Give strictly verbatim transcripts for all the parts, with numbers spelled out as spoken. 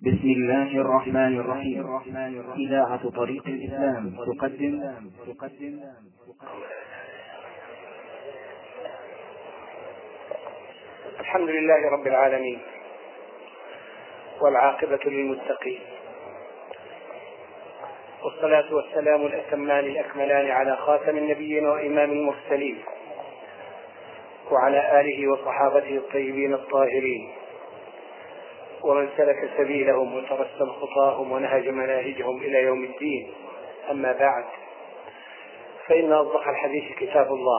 بسم الله الرحمن الرحيم. إذاعة طريق الإسلام تقدم تقدم الحمد لله رب العالمين، والعاقبة للمتقين، والصلاة والسلام الأتمان الأكملان على خاتم النبيين وإمام المرسلين، وعلى آله وصحابته الطيبين الطاهرين، ومن سلك سبيلهم وترسم خطاهم ونهج مناهجهم إلى يوم الدين. أما بعد، فإن أصدق الحديث كتاب الله،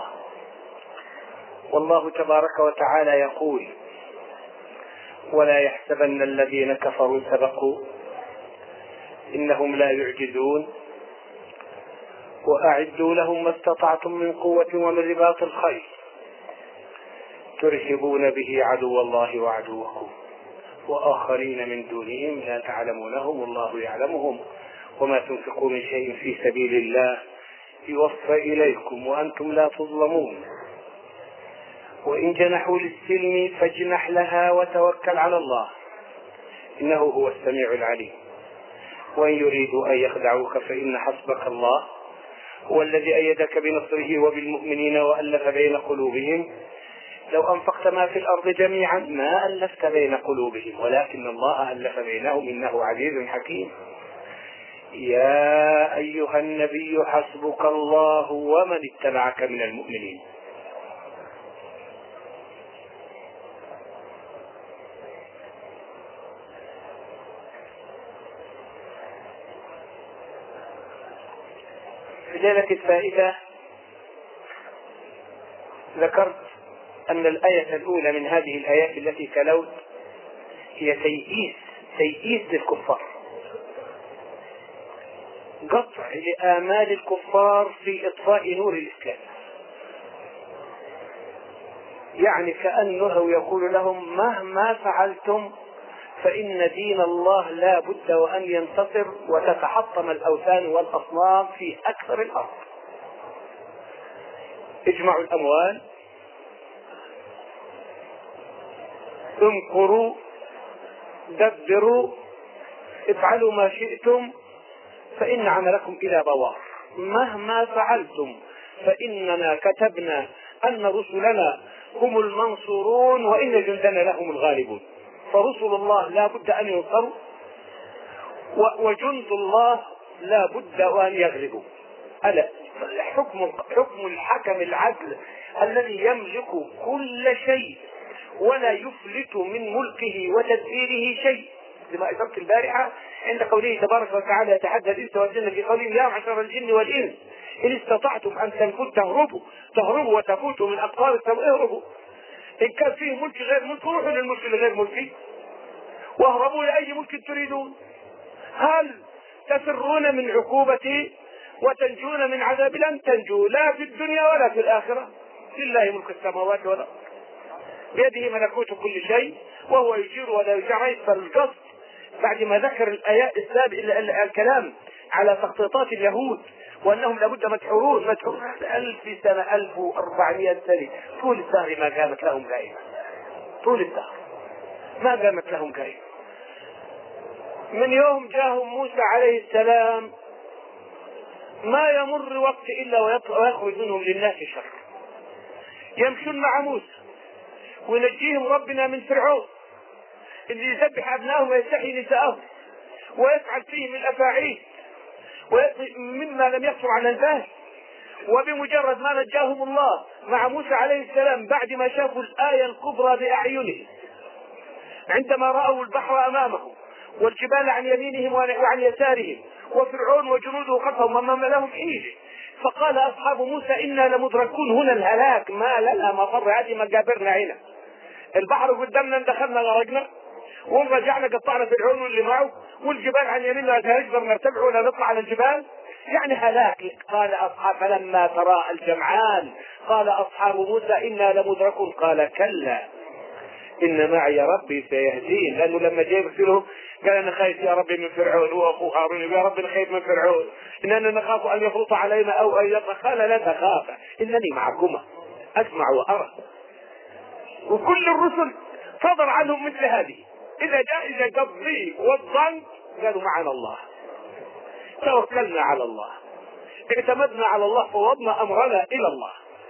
والله تبارك وتعالى يقول: ولا يحسبن الذين كفروا سبقوا إنهم لا يعجزون وأعدوا لهم ما استطعتم من قوة ومن رباط الخيل ترهبون به عدو الله وعدوكم وآخرين من دونهم لا تعلمونهم والله يعلمهم وما تنفقوا من شيء في سبيل الله يوفى إليكم وأنتم لا تظلمون وإن جنحوا للسلم فاجنح لها وتوكل على الله إنه هو السميع العليم. وإن يريدوا أن يخدعوك فإن حسبك الله هو الذي أيدك بنصره وبالمؤمنين وألف بين قلوبهم لو أنفقت ما في الأرض جميعا ما ألفت بين قلوبهم ولكن الله ألف بينهم إنه عزيز حكيم. يا أيها النبي حسبك الله ومن اتبعك من المؤمنين. في ليلة الفائدة ذكرت أن الآية الأولى من هذه الآيات التي تلوت هي تيئيس تيئيس للكفار، قطع لآمال الكفار في إطفاء نور الإسلام، يعني كأنه يقول لهم مهما فعلتم فإن دين الله لا بد وأن ينتصر وتتحطم الأوثان والأصنام في أكثر الأرض. اجمعوا الأموال، امكروا، دبروا، افعلوا ما شئتم فإن عملكم إلى بوار. مهما فعلتم فإننا كتبنا أن رسلنا هم المنصورون وإن جندنا لهم الغالبون. فرسل الله لا بد أن ينصروا وجند الله لا بد وأن يغلبوا. ألا حكم حكم الحكم العدل الذي يملك كل شيء ولا يفلت من ملكه وتدبيره شيء، لما أشرت البارحة عند قوله تبارك وتعالى يتحدى الإنس والجن في قوله يا معشر الجن والإنس إن استطعتم أن تنفذوا تهربوا تهربوا وتفوتوا من أقطار السماء اهربوا. إن كان فيه ملك غير ملك روحوا للملك الغير ملكي واهربوا لأي ملك تريدون. هل تفرون من عقوبتي وتنجون من عذاب؟ لن تنجوا لا في الدنيا ولا في الآخرة. لله ملك السماوات والأرض بيده ملكوت كل شيء وهو يجير ولا يجير. فالقصد بعد ما ذكر الآيات السابق الكلام على تخطيطات اليهود وأنهم لابد مدحورون مدحورون ألف سنة ألف وأربعمائة سنة طول الدهر ما قامت لهم قائمة، طول الدهر ما قامت لهم قائمة. من يوم جاءهم موسى عليه السلام ما يمر وقت إلا ويخرج منهم للناس شر. يمشون مع موسى وينجيهم ربنا من فرعون اللي يذبح أبنائهم ويستحيي نساءهم ويفعل فيهم الأفاعيل مما لم يخطر على البال. وبمجرد ما نجاهم الله مع موسى عليه السلام بعد ما شافوا الآية الكبرى بأعينهم عندما رأوا البحر أمامهم والجبال عن يمينهم وعن يسارهم وفرعون وجنوده خلفهم وما لهم حيل، فقال أصحاب موسى إنا لمدركون هنا الهلاك ما لنا مفر، هذه مقابرنا هنا، البحر قدامنا دخلنا غرقنا ورجعنا قطعنا فرعون واللي معه والجبال عن يميننا نقدر نرتفع ولا نطلع على الجبال، يعني هلاك. قال أصحاب فلما تراءى الجمعان قال أصحاب موسى إنا لمدركون قال كلا إن معي ربي سيهدين. لأنه لما جاء يرسله قال أنا خايف يا ربي من فرعون وأخوه هارون يا ربي أنا خايف من فرعون إننا نخاف أن يفرط علينا أو أن يطغى. قال لا تخافا إنني معكما أسمع وأرى. وكل الرسل صدر عنهم مثل هذه اذا جاء اذا جاء الضيق والضنك قالوا معنا الله، توكلنا على الله، اعتمدنا على الله، فوضنا امرنا الى الله.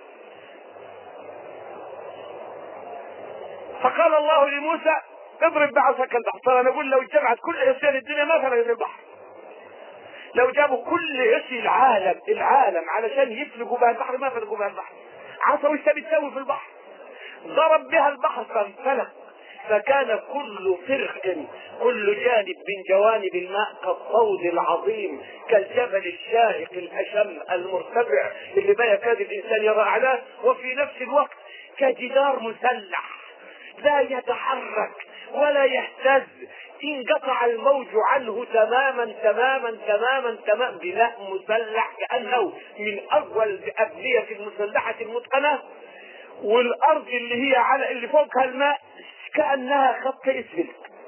فقال الله لموسى اضرب بعصاك البحر. ترى انا اقول لو اجتمعت كل عصيان الدنيا ما فرقت البحر، لو جابوا كل عصي العالم العالم علشان يفلقوا بها البحر ما فلقوا بها البحر. عصا وش تبي تسوي في البحر؟ ضرب بها البحر فانفلق، فكان كل فرق كل جانب من جوانب الماء كالطود العظيم كالجبل الشاهق الاشم المرتفع اللي ما يكاد الانسان يرى اعلاه، وفي نفس الوقت كجدار مسلح لا يتحرك ولا يهتز، انقطع الموج عنه تماما تماما تماما تماما، بناء مسلح كأنه من اول الابنية المسلحة المتقنة، والارض اللي هي على اللي فوقها الماء كأنها خط اسفل،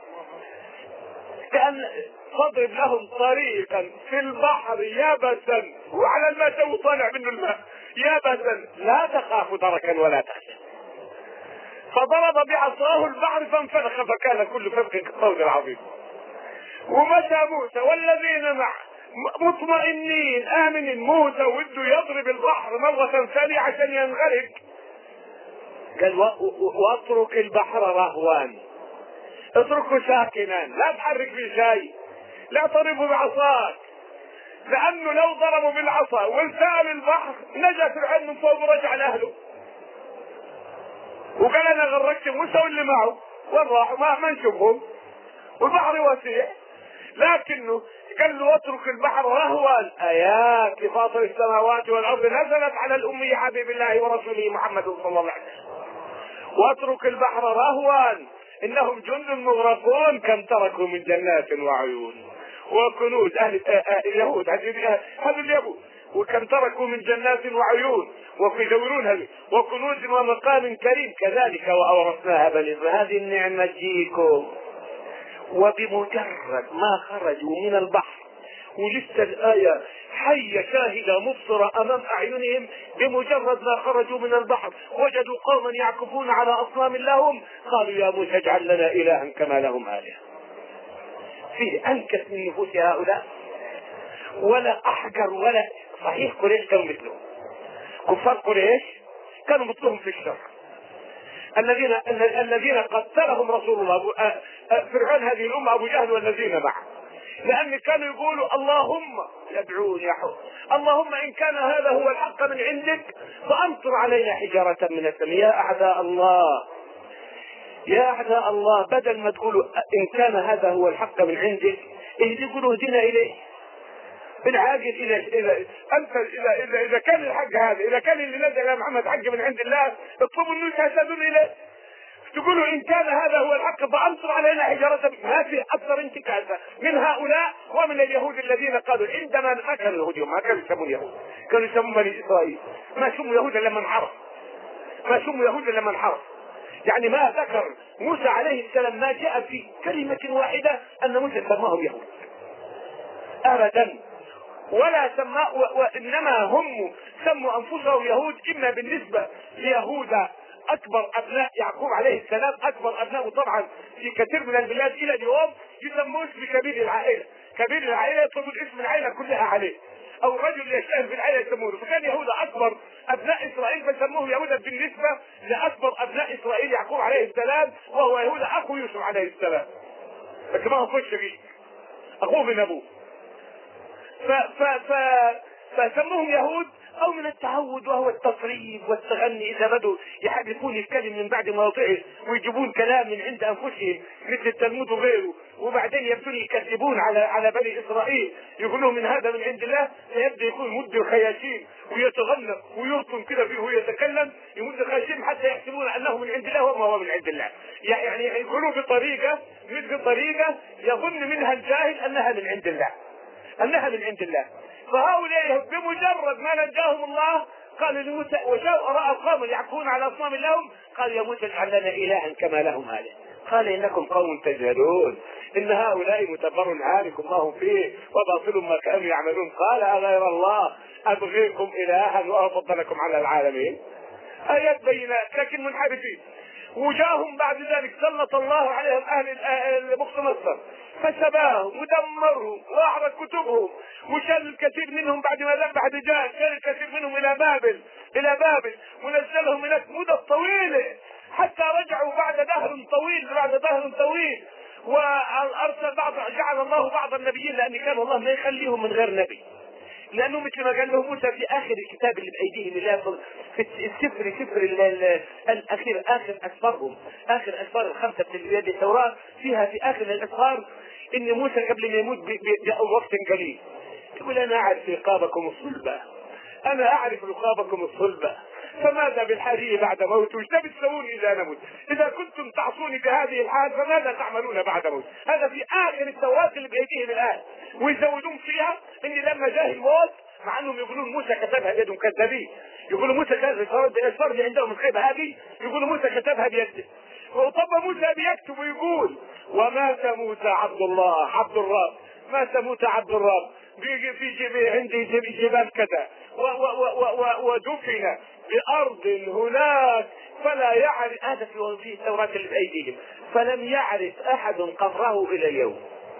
كأن فاضرب لهم طريقا في البحر يابسا وعلى الماء تو طالع منه الماء يابسا لا تخاف دركا ولا تخشى. فضرب بعصاه البحر فانفلق فكان كل فرق كالطود العظيم. ومشى موسى والذين معه مطمئنين آمنين، موسى وده يضرب البحر مرة ثانية عشان ينغرق، قال واترك البحر رهوان، اتركه ساكنا لا تحرك فيه شيء، لا تضربه بعصاك، لانه لو ضربوا بالعصا وانسال البحر نجا فرعون من فوق ورجع لاهله. وقال انا غرقت موسى واللي معه وين راحوا ما ما نشوفهم والبحر واسع، لكنه قال له اترك البحر رهوا ايات لفاطر السماوات والارض نزلت على الامي حبيب الله ورسوله محمد صلى الله عليه وسلم، واترك البحر رهوا انهم جند مغرقون كم تركوا من جنات وعيون وكنوز. اهل اليهود هذا اليهود وكم تركوا من جنات وعيون ويدورون هذه وكنوز ومقام كريم كذلك واورثناها بني. هذه النعمه تجيكم. وبمجرد ما خرجوا من البحر ولسه الآية حية شاهدة مبصرة أمام أعينهم، بمجرد ما خرجوا من البحر وجدوا قوما يعكفون على أصنام لهم، قالوا يا موسى اجعل لنا إلها كما لهم آلهة. فيه أنكس من نفوس هؤلاء ولا أحجر ولا صحيح. قريش كانوا مثلهم، كفار قريش كانوا مثلهم في الشر، الذين الذين قتلهم رسول الله فرعون هذه الأمة أبو جهل والذين معه، لأن كانوا يقولوا اللهم يدعون يا حب اللهم إن كان هذا هو الحق من عندك فأمطر علينا حجارة من السماء. يا أعداء الله يا أعداء الله، بدل ما تقولوا إن كان هذا هو الحق من عندك يقولوا اهدنا إليه. بالعاجل إذا إذا أنت إذا إذا إذا كان الحق هذا، إذا كان اللي نزل يا محمد حق من عند الله اطلبوا الناس يهتدون إليه. تقولوا إن كان هذا هو الحق فأمطر علينا حجارة. ما في أكثر انتكاسة من هؤلاء ومن اليهود الذين قالوا عندما ما كانوا اليهود ما كانوا يسمون يهود، كانوا يسمون بني إسرائيل. ما سموا يهودا لما انحرف، ما سموا يهودا لما انحرف. يعني ما ذكر موسى عليه السلام ما جاء في كلمة واحدة أن موسى سماهم يهود أبدا، ولا سماء وإنما هم سموا أنفسهم يهود إما بالنسبة ليهودا أكبر أبناء يعقوب عليه السلام، أكبر أبناء طبعا في كثير من البلاد إلى اليوم يسموه بكبير العائلة. كبير العائلة يطلبوا اسم العائلة كلها عليه، أو رجل يشتهر في العائلة يسمونه. فكان يهودا أكبر أبناء إسرائيل فسموه يهودا بالنسبة لأكبر أبناء إسرائيل يعقوب عليه السلام، وهو يهودا أخو يوسف عليه السلام، لكن ما هو أخوه الشقيق، أخوه من أبوه. ف ف ف فسموهم يهود او من التعود وهو التصريف والتغني. اذا بدوا يحرفون الكلم من بعد مواضعه ويجيبون كلام من عند انفسهم مثل التلمود وغيره، وبعدين يبدون يكذبون على على بني اسرائيل يقولون من هذا من عند الله، فيبدا يكون مد الخياشيم ويتغنى ويرطم كده فيه ويتكلم يمد الخياشيم حتى يحسبون انه من عند الله وما هو من عند الله. يعني يقولوا بطريقه مثل طريقه يظن منها الجاهل انها من عند الله، انها من عند الله. فهؤلاء بمجرد ما نجاهم الله قالوا لموسى وجاءوا راى قوما يعكفون على اصنام لهم، قال يا موسى اجعل لنا الها كما لهم آلهة. قال انكم قوم تجهلون ان هؤلاء متبر عاركم ما هم فيه وباطل ما كانوا يعملون. قال اغير الله ابغيكم الها وافضلكم على العالمين. ايات بينات لكن منحرفين. وجاءهم بعد ذلك سلط الله عليهم اهل بخت مصر فسباهم ودمرهم واحرق كتبهم وشال الكثير منهم بعد ما ذبح دجاج، شال الكثير منهم الى بابل الى بابل ونزلهم هناك مدة طويلة حتى رجعوا بعد دهر طويل بعد دهر طويل وارسل بعض جعل الله بعض النبيين، لان كان الله ما يخليهم من غير نبي، لانه مثل ما قال له موسى في اخر الكتاب اللي بايديهم اللي في السفر سفر الاخير اخر اسفارهم اخر اسفار الخمسه اللي بيد التوراه، فيها في اخر الاسفار ان موسى قبل ما يموت بوقت قليل يقول انا اعرف رقابكم الصلبه، انا اعرف رقابكم الصلبه، فماذا بالحري بعد موت؟ وش بتسوون اذا نمت؟ اذا كنتم تعصوني بهذه الحال فماذا تعملون بعد موت؟ هذا في اخر التوراة اللي بايديهم الان، ويزودون فيها ان لما جاء الموت، مع انهم يقولون موسى كتبها بيدهم كذابين، يقولوا موسى كتبها الاسفار اللي عندهم الخيبه هذه، يقولوا موسى كتبها بيده، وطب موسى بيكتب ويقول ومات موسى عبد الله عبد الرب، مات موسى عبد الرب بيجي في جبال عندي جبال كذا ودفن بأرض هناك فلا يعرف، هذا في التوراة اللي بأيديهم، فلم يعرف أحد قبره إلى اليوم.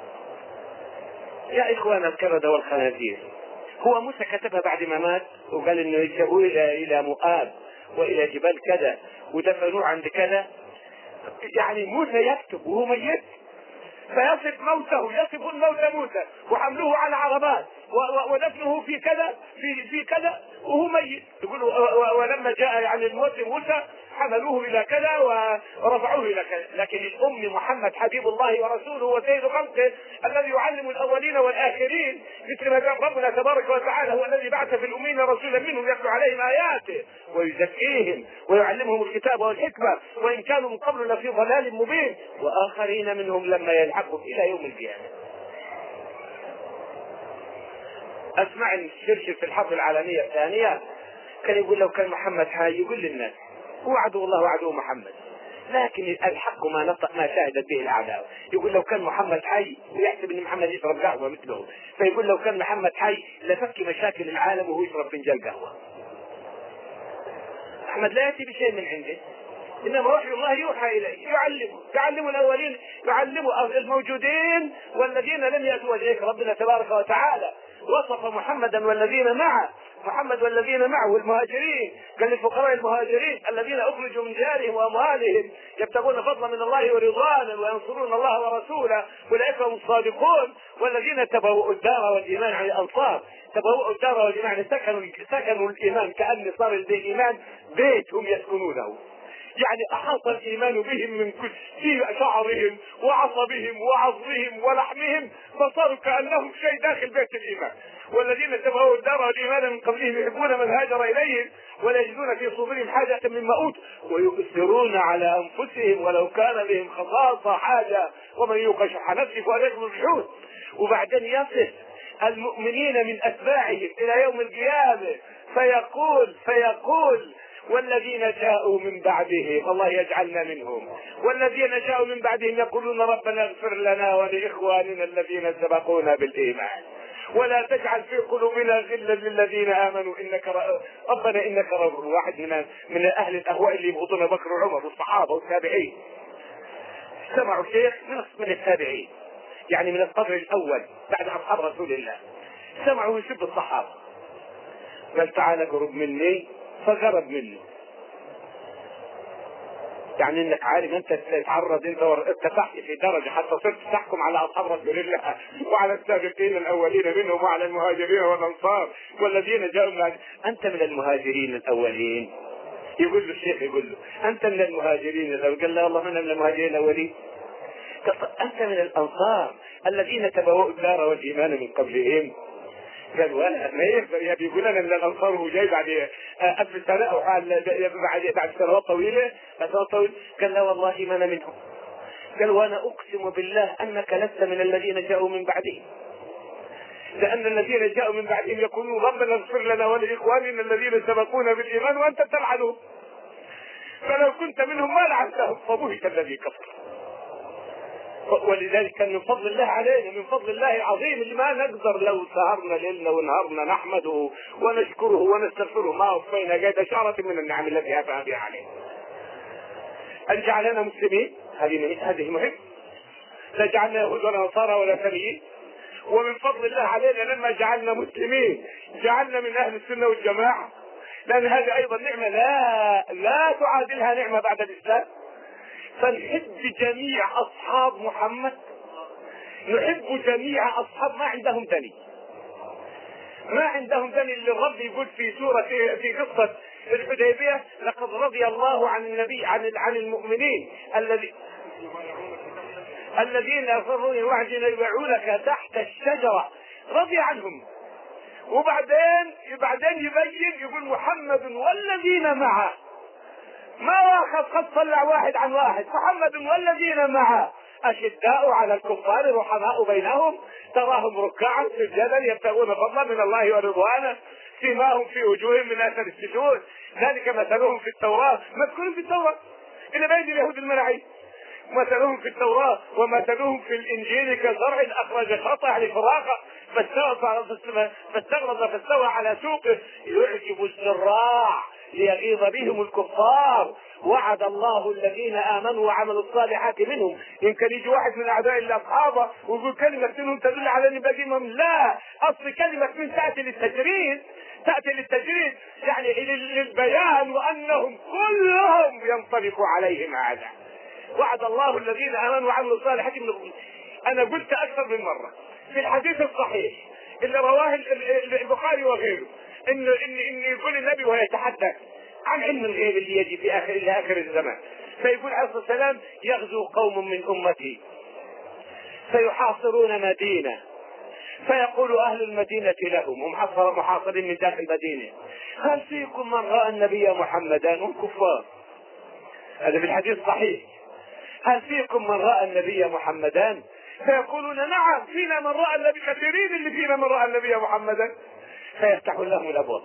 يا إخوان الكردة والخنازير، هو موسى كتبها بعد ما مات وقال إنه يذهبوا إلى إلى مؤاب وإلى جبال كذا ودفنوه عند كذا؟ يعني موسى يكتب وهو ميت، فيصف موته، يصف الموت موسى وحملوه على عربات ودفنه في كذا في في كذا وهو ميت، يقول ولما جاء يعني الموت موسى حملوه الى كذا ورفعوه الى كذا. لكن الام محمد حبيب الله ورسوله وسيد خلقه الذي يعلم الاولين والاخرين، مثل ما قال ربنا تبارك وتعالى هو الذي بعث في الامين رسولا منهم يتلو عليهم اياته ويزكيهم ويعلمهم الكتاب والحكمه وان كانوا من قبل لفي ضلال مبين واخرين منهم لما يلحقهم الى يوم القيامه. اسمع الشرشر في الحرب العالميه الثانيه كان يقول لو كان محمد حي يقول للناس وعدوا الله وعدوا محمد، لكن الحق ما نطق ما شاهدت به الاعداء. يقول لو كان محمد حي ويحسب ان محمد يشرب قهوه مثله، فيقول لو كان محمد حي لفك مشاكل العالم وهو يشرب فنجان قهوه. محمد لا ياتي بشيء من عنده، انما وحي الله يوحى اليه يعلمه يعلم الاولين يعلم الموجودين والذين لم ياتوا وجهك. ربنا تبارك وتعالى وصف محمدا والذين معه محمد والذين معه المهاجرين، قال للفقراء المهاجرين الذين اخرجوا من ديارهم واموالهم يبتغون فضلا من الله ورضوانا وينصرون الله ورسوله اولئك هم الصادقون، والذين تبوؤوا الدار والايمان عن الانصار، تبوؤوا الدار والايمان سكنوا سكنوا الايمان كان صار الايمان بيت هم يسكنونه، يعني احاط الايمان بهم من كل في شعرهم وعصبهم وعظمهم ولحمهم فصاروا كانهم شيء داخل بيت الايمان. والذين تبعوا الدار والايمان من قبلهم يحبون من هاجر اليهم ولا يجدون في صدورهم حاجه مما اوتوا ويؤثرون على انفسهم ولو كان بهم خصاصه حاجه ومن يوق شح نفسه فاولئك هم المفلحون. وبعدين يصف المؤمنين من اتباعهم الى يوم القيامه فيقول فيقول والذين جاءوا من بعدهم، الله يجعلنا منهم، والذين جاءوا من بعدهم يقولون ربنا اغفر لنا ولإخواننا الذين سبقونا بالإيمان ولا تجعل في قلوبنا غلا للذين آمنوا إنك ربنا إنك رؤوف. واحد من من أهل الأهواء اللي يبغضون بكر وعمر والصحابة والتابعين سمعوا شيخ من من التابعين، يعني من القرن الأول بعد أصحاب رسول الله، سمعوا يسب الصحابة، قال تعال قرب مني فقرب منه، يعني انك عارف انت تتعرض انت ارتفعت في درجه حتى صرت تحكم على اصحاب رسول الله وعلى السابقين الاولين منهم وعلى المهاجرين والانصار والذين جاءوا من انت من المهاجرين الاولين. يقول له الشيخ يقول له انت من المهاجرين الاولين، قال له والله انا من المهاجرين الاولين. انت من الانصار الذين تبوؤوا الدار والايمان من قبلهم. قال ولا ما يقدر يا بيقول انا من الانصار وهو جاي بعد ألف سنه او بعد بعد سنوات طويله سنوات طويله. قال لا والله ما انا منهم. قال وانا اقسم بالله انك لست من الذين جاءوا من بعدهم، لان الذين جاءوا من بعدهم يقولون ربنا اغفر لنا ولاخواننا الذين سبقونا بالايمان وانت تلعنهم، فلو كنت منهم ما لعنتهم فبهت الذي كفر. ولذلك كان من فضل الله علينا من فضل الله العظيم اللي ما نقدر لو سهرنا ليلنا ونهارنا نحمده ونشكره ونستغفره ما وفينا قيد شعرة من النعم التي أفعى بها علينا. أن جعلنا مسلمين، هذه هذه مهم، لا جعلنا يهود ولا نصارى ولا ثانيين. ومن فضل الله علينا لما جعلنا مسلمين جعلنا من أهل السنة والجماعة، لأن هذه أيضا نعمة لا لا تعادلها نعمة بعد الإسلام. فنحب جميع أصحاب محمد، نحب جميع أصحاب ما عندهم دليل، ما عندهم دليل. اللي الرب يقول في سورة في قصة الحديبية: لقد رضي الله عن النبي عن عن المؤمنين الذي الذين يفرون وعدين يبيعونك تحت الشجرة، رضي عنهم. وبعدين بعدين يبين يقول محمد والذين معه، ما واخذ قد صلى واحد عن واحد، محمد والذين معه أشداء على الكفار رحماء بينهم تراهم ركعا سجدا يبتغون فضلا من الله ورضوانه سيماهم في وجوههم من اثر السجود ذلك مثلهم في التوراة، مذكورين في التوراة إلى بين اليهود الملاعين، مثلهم في التوراة ومثلهم في الإنجيل كزرع أخرج شطأه لفراقه فاستغلظ فاستوى على سوقه يعجب الزراع ليغيظ بهم الكفار. وعد الله الذين آمنوا وعملوا الصالحات منهم. يمكن يجي واحد من أعداء الله أصحابه ويقول كلمة منهم تدل على أن باقي منهم، لا، أصل كلمة من تأتي للتجريد، تأتي للتجريد يعني للبيان وأنهم كلهم ينطبق عليهم هذا. وعد الله الذين آمنوا وعملوا الصالحات منهم. أنا قلت أكثر من مرة في الحديث الصحيح اللي رواه البخاري وغيره إن إن إن يقول النبي وهو يتحدث عن علم الغيب اللي يجي في آخر إلى آخر الزمان، فيقول عليه الصلاة والسلام: يغزو قوم من أمتي فيحاصرون مدينة فيقول أهل المدينة لهم، هم محاصرين من داخل المدينة: هل فيكم من رأى النبي محمدا؟ هم كفار، هذا في الحديث صحيح. هل فيكم من رأى النبي محمدا؟ فيقولون: نعم فينا من رأى النبي، كثيرين اللي فينا من رأى النبي محمدا. فيفتحون لهم الأبواب.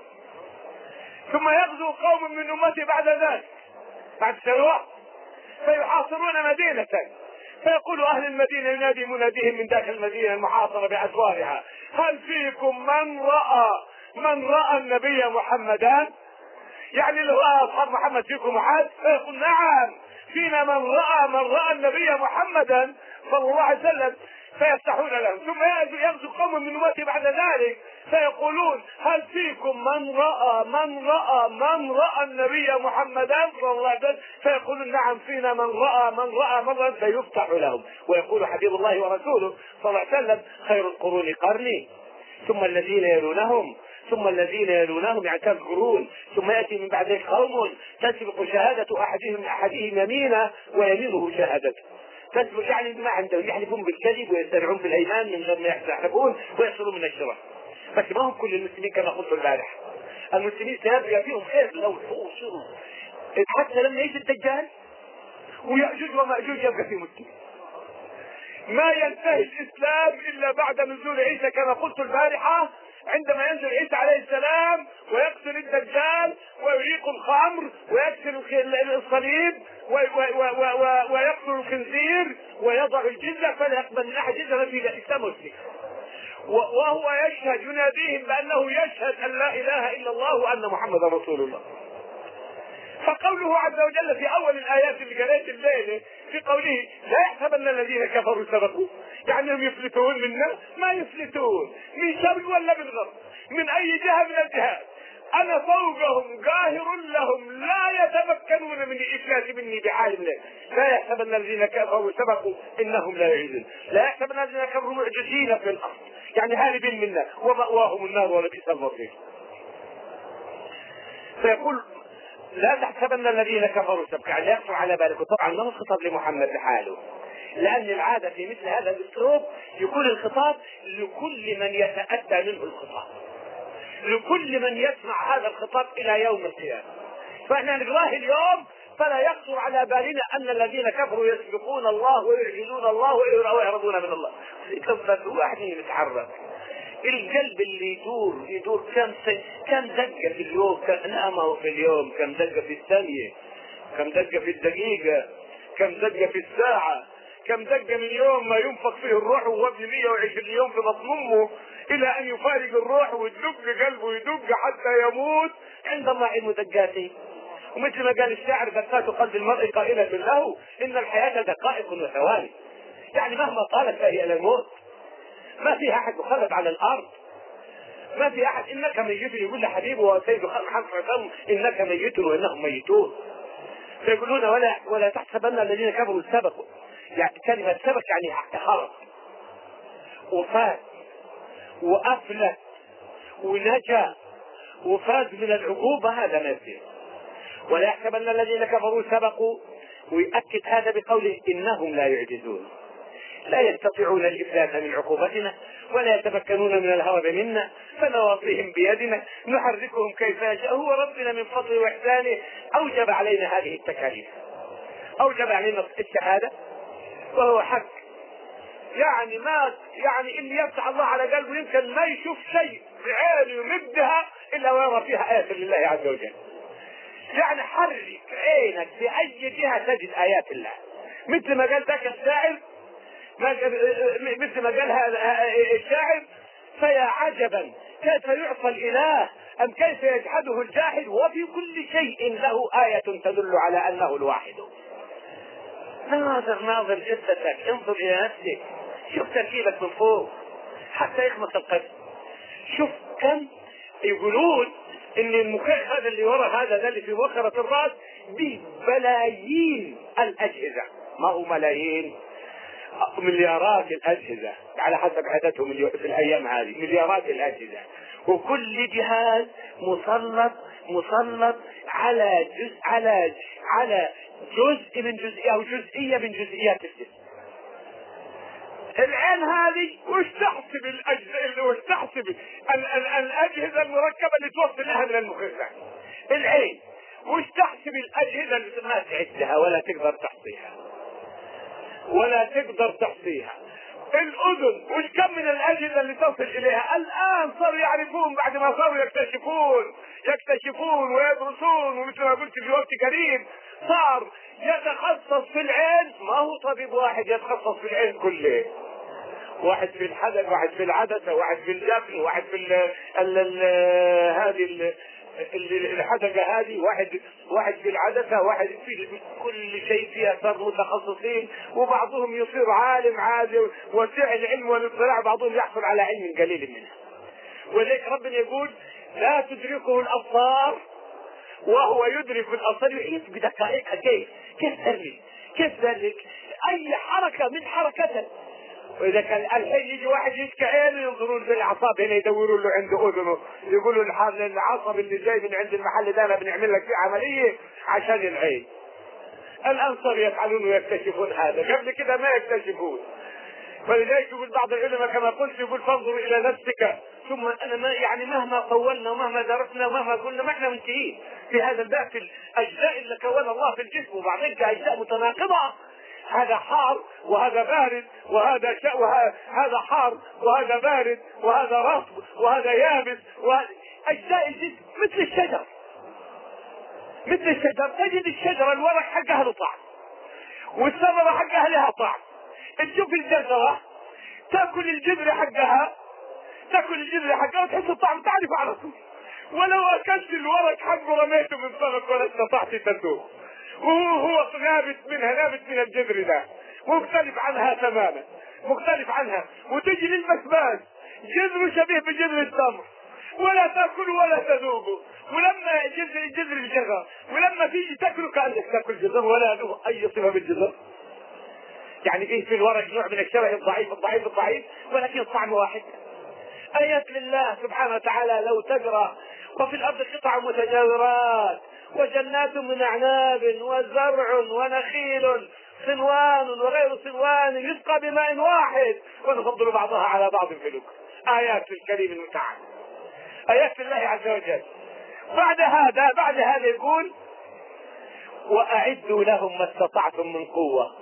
ثم يغزو قوم من أمتي بعد ذلك بعد سنوات فيحاصرون مدينة فيقول أهل المدينة ينادي مناديهم من داخل المدينة المحاصرة بأسوارها: هل فيكم من رأى من رأى النبي محمدا؟ يعني لو أصحاب محمد فيكم أحد؟ فيقول: نعم فينا من رأى من رأى النبي محمدا صلى الله عليه وسلم. فيفتحون لهم. ثم يغزو قوم من أمتي بعد ذلك فيقولون: هل فيكم من رأى من رأى من رأى النبي محمدا صلى الله عليه وسلم؟ فيقولون: نعم فينا من رأى من رأى من رأى. فيفتح لهم. ويقول حبيب الله ورسوله صلى الله عليه وسلم: خير القرون قرني ثم الذين يلونهم ثم الذين يلونهم، يعني تذكرون. ثم يأتي من بعد ذلك قوم تسبق شهادة أحدهم أحدهم يمينه ويمينه شهادته. تسبق يعني ما عندهم، يحلفون بالكذب ويستمعون بالايمان من غير ما يحلفون ويحصلون من الشرك. بس ما هم كل المسلمين كما قلت البارح. المسلمين سيبقى فيهم خير لو توصلوا، حتى لما يجي الدجال ويأجوج ومأجوج يبقى فيه مسلمين. ما ينتهي الاسلام الا بعد نزول عيسى كما قلت البارحه، عندما ينزل عيسى عليه السلام ويقتل الدجال ويريق الخمر ويقتل الصليب ويقتل الخنزير ويضع الجزية، فلا يقبل من احد جزية في الاسلام والسلام، وهو يشهد يناديهم بانه يشهد ان لا اله الا الله وان محمدا رسول الله. فقوله عز وجل في اول الايات اللي قريت الليله في قوله: لا يحسبن الذين كفروا سبقوا، يعني هم يفلتون منا، ما يفلتون من شرق ولا من غرب، من اي جهه من الجهات، انا فوقهم قاهر لهم لا يتمكنون من الافلات مني بحال من. لا يحسبن الذين كفروا سبقوا انهم لا يعجزون، لا يحسبن الذين كفروا معجزين في الارض، يعني هاربين منا ومأواهم النار ولبئس المصير. فيقول: لا تحسبن الذين كفروا سبقا، يعني يخطر على بالك. طبعا ما هو الخطاب لمحمد لحاله، لأن العادة في مثل هذا الأسلوب يكون الخطاب لكل من يتأتى منه الخطاب، لكل من يسمع هذا الخطاب إلى يوم القيامة. فإحنا نقراه اليوم فلا يخطر على بالنا أن الذين كفروا يسبقون الله ويعجزون الله ويهربون من الله. كفر واحد يتحرك القلب اللي يدور يدور كم كم دقة في اليوم، كم نامه في اليوم، كم دقة في الثانية، كم دقة في الدقيقة، كم دقة في الساعة، كم دقة من يوم ما ينفق فيه الروح وهو ابن مئة وعشرين يوم في بطن امه الى ان يفارق الروح ويدق قلبه يدق حتى يموت. عند الله علم دقاته ومثل ما قال الشاعر دقات قلب المرء قائلة له إن الحياة دقائق وثواني. يعني مهما طالت فهي إلى الموت. ما في أحد يخلد على الأرض، ما في أحد. إنك ميت يقول لحبيبه وسيد محمد صلى الله عليه وسلم إنك ميت وإنهم ميتون. فيقولون ولا ولا تحسبن الذين كفروا سبقوا. يعني كلمة سبق يعني خلق وفات وأفلت ونجا وفاز من العقوبة، هذا ما يصير. ولا يحسبن الذين كفروا سبقوا، ويؤكد هذا بقوله إنهم لا يعجزون، لا يستطيعون الإفلات من عقوبتنا ولا يتمكنون من الهرب منا، فنواصيهم بيدنا نحركهم كيف نشاء. هو ربنا من فضله وإحسانه أوجب علينا هذه التكاليف، أوجب علينا الشهادة وهو حق. يعني ما يعني اللي يفتح الله على قلبه يمكن ما يشوف شيء بعينه يمدها إلا ويرى فيها آيات لله عز وجل. يعني حرك عينك في أي جهة تجد آيات الله، مثل ما قال ذاك الشاعر، مثل ما قال الشاعر فيا عجبا كيف يعصى الإله أم كيف يجحده الجاحد وفي كل شيء له آية تدل على أنه الواحد. ناظر ناظر جثتك، انظر إلى نفسك، شوف تركيبك من فوق حتى يخمس القلب. شوف كم يقولون ان المخيخ هذا اللي وراء هذا ده اللي في مؤخرة الرأس ببلايين الأجهزة، ما هو ملايين، مليارات الأجهزة على حسب عددهم في الأيام هذه، مليارات الأجهزة، وكل جهاز مسلط مسلط على جزء على على جزء من جزئية أو جزئية من جزئيات الجسم. العين هذه وش تحسب الأجهزة وش تحسب ال ال الأجهزة المركبة اللي توصل لها من المخيخ؟ العين وش تحسب الأجهزة اللي ما تعدها ولا تقدر تحصيها ولا تقدر تحصيها. الأذن وش كم من الأجهزة اللي تصل إليها. الآن صاروا يعرفون بعد ما صاروا يكتشفون يكتشفون ويدرسون، ومثل ما قلت في وقت قريب صار يتخصص في العين، ما هو طبيب واحد يتخصص في العين كله، واحد في الحدث، واحد في العدسة، واحد في الجفن، واحد في ال ال ال هذه الحدقة هذه، واحد واحد في العدسة، واحد في كل شيء فيها صار متخصصين، وبعضهم يصير عالم عادي وسع العلم والاطلاع، بعضهم يحصل على علم قليل منها. ولذلك ربنا يقول لا تدركه الأبصار وهو يدرك الأبصار، يحيط بدقائقها. كيف كيف ذلك كيف ذلك أي حركة من حركته. وإذا كان الحين يجي واحد يشكى عينه ينظرون في الأعصاب هنا يدورون له عنده أذنه، يقولوا العصب اللي جاي من عند المحل ده أنا بنعمل لك فيه عملية عشان العين. الآن صار يفعلون ويكتشفون هذا، قبل كده ما يكتشفون. فلذلك يقول بعض العلماء كما قلت يقول فانظر إلى نفسك ثم أنا ما يعني مهما طولنا ومهما درسنا ومهما قلنا ما احنا منتهين في هذا الباب، في الأجزاء اللي كون الله في الجسم، وبعدين كأجزاء متناقضة، هذا حار وهذا بارد وهذا شا... وهذا حار وهذا بارد وهذا رطب وهذا يابس، وهذا أجزاء الجسم مثل الشجر مثل الشجر. تجد الشجرة الورق حقها له طعم والثمرة حقها لها طعم. تشوف الشجرة تأكل الجذر حقها تأكل الجذر حقها وتحس الطعم تعرفه على طول، ولو أكلت الورق حقه رميته من فمك ولا استطعت تذوق، وهو هو نابت منها نابت من الجذر ده مختلف عنها تماما مختلف عنها. وتجي للمسباز جذر شبيه بجذر التمر ولا تأكل ولا تذوقه، ولما جذر جذر الجذر ولما تيجي تأكله كأنك تأكل جذر ولا له أي صفة بالجذر. يعني فيه في الورق نوع من الشبه الضعيف الضعيف الضعيف ولكن طعم واحد. آيات لله سبحانه وتعالى لو تقرأ. وفي الأرض قطع متجاورات وجنات من أعناب وزرع ونخيل صنوان وغير صنوان يسقى بماء واحد ونفضل بعضها على بعض في الأكل. آيات الكريم المتعال، آيات الله عز وجل. بعد هذا بعد هذا يقول وأعدوا لهم ما استطعتم من قوة.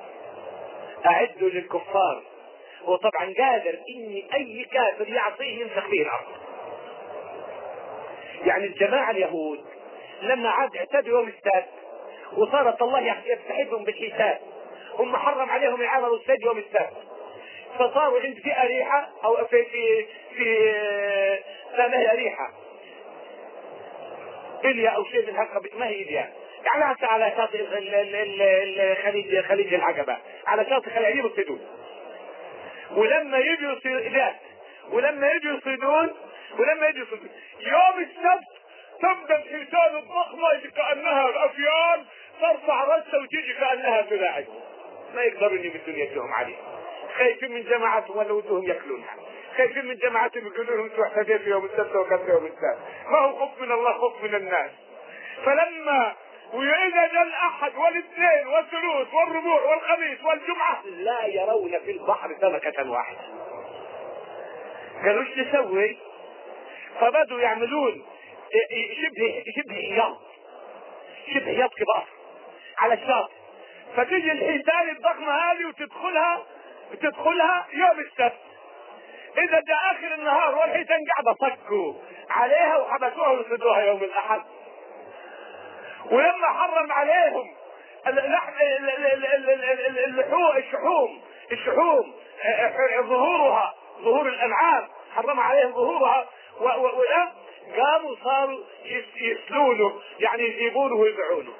أعدوا للكفار، وطبعا قادر إن أي كافر يعصيه ينسخ به الأرض. يعني الجماعة اليهود لما عاد اعتدوا يوم السبت وصارت الله يفتحهم بالحساب، هم حرم عليهم يعملوا السبت يوم السبت، فصاروا عند في أريحة أو في في في سامية أريحة إليا أو شيء من هالقبيل، ما هي إليا، يعني حتى على شاطئ خليج خليج العقبة، على شاطئ خليج يصيدون. ولما يجوا يصيدون ولما يجوا يصيدون ولما يجوا يصيدون يوم السبت تبدأ الحيتان الضخمة كأنها الأفيال ترفع رأسها وتيجي كأنها تلاعب، ما يقدرون يمدون يدهم عليه، خايفين من جماعتهم ولا ودهم ياكلونها، خايفين من جماعتهم يقولوا لهم انتوا احتديتوا يوم السبت وكذا يوم السبت، ما هو خوف من الله خوف من الناس. فلما وإذا جاء الأحد والاثنين والثلوث والربوع والخميس والجمعة لا يرون في البحر سمكة واحدة، قالوا ايش نسوي؟ فبدوا يعملون شبه شبه حياض شبه حياض كبار على الشاطئ، فتيجي الحيتان الضخمة هذه وتدخلها وتدخلها يوم السبت. إذا جاء آخر النهار والحيتان قاعدة صكوا عليها وحبسوها ويصيدوها يوم الأحد. ولما حرم عليهم اللحوم الشحوم الشحوم ظهورها ظهور الأنعام، حرم عليهم ظهورها ولا قاموا صاروا يسلونه، يعني يجيبونه ويبيعونه،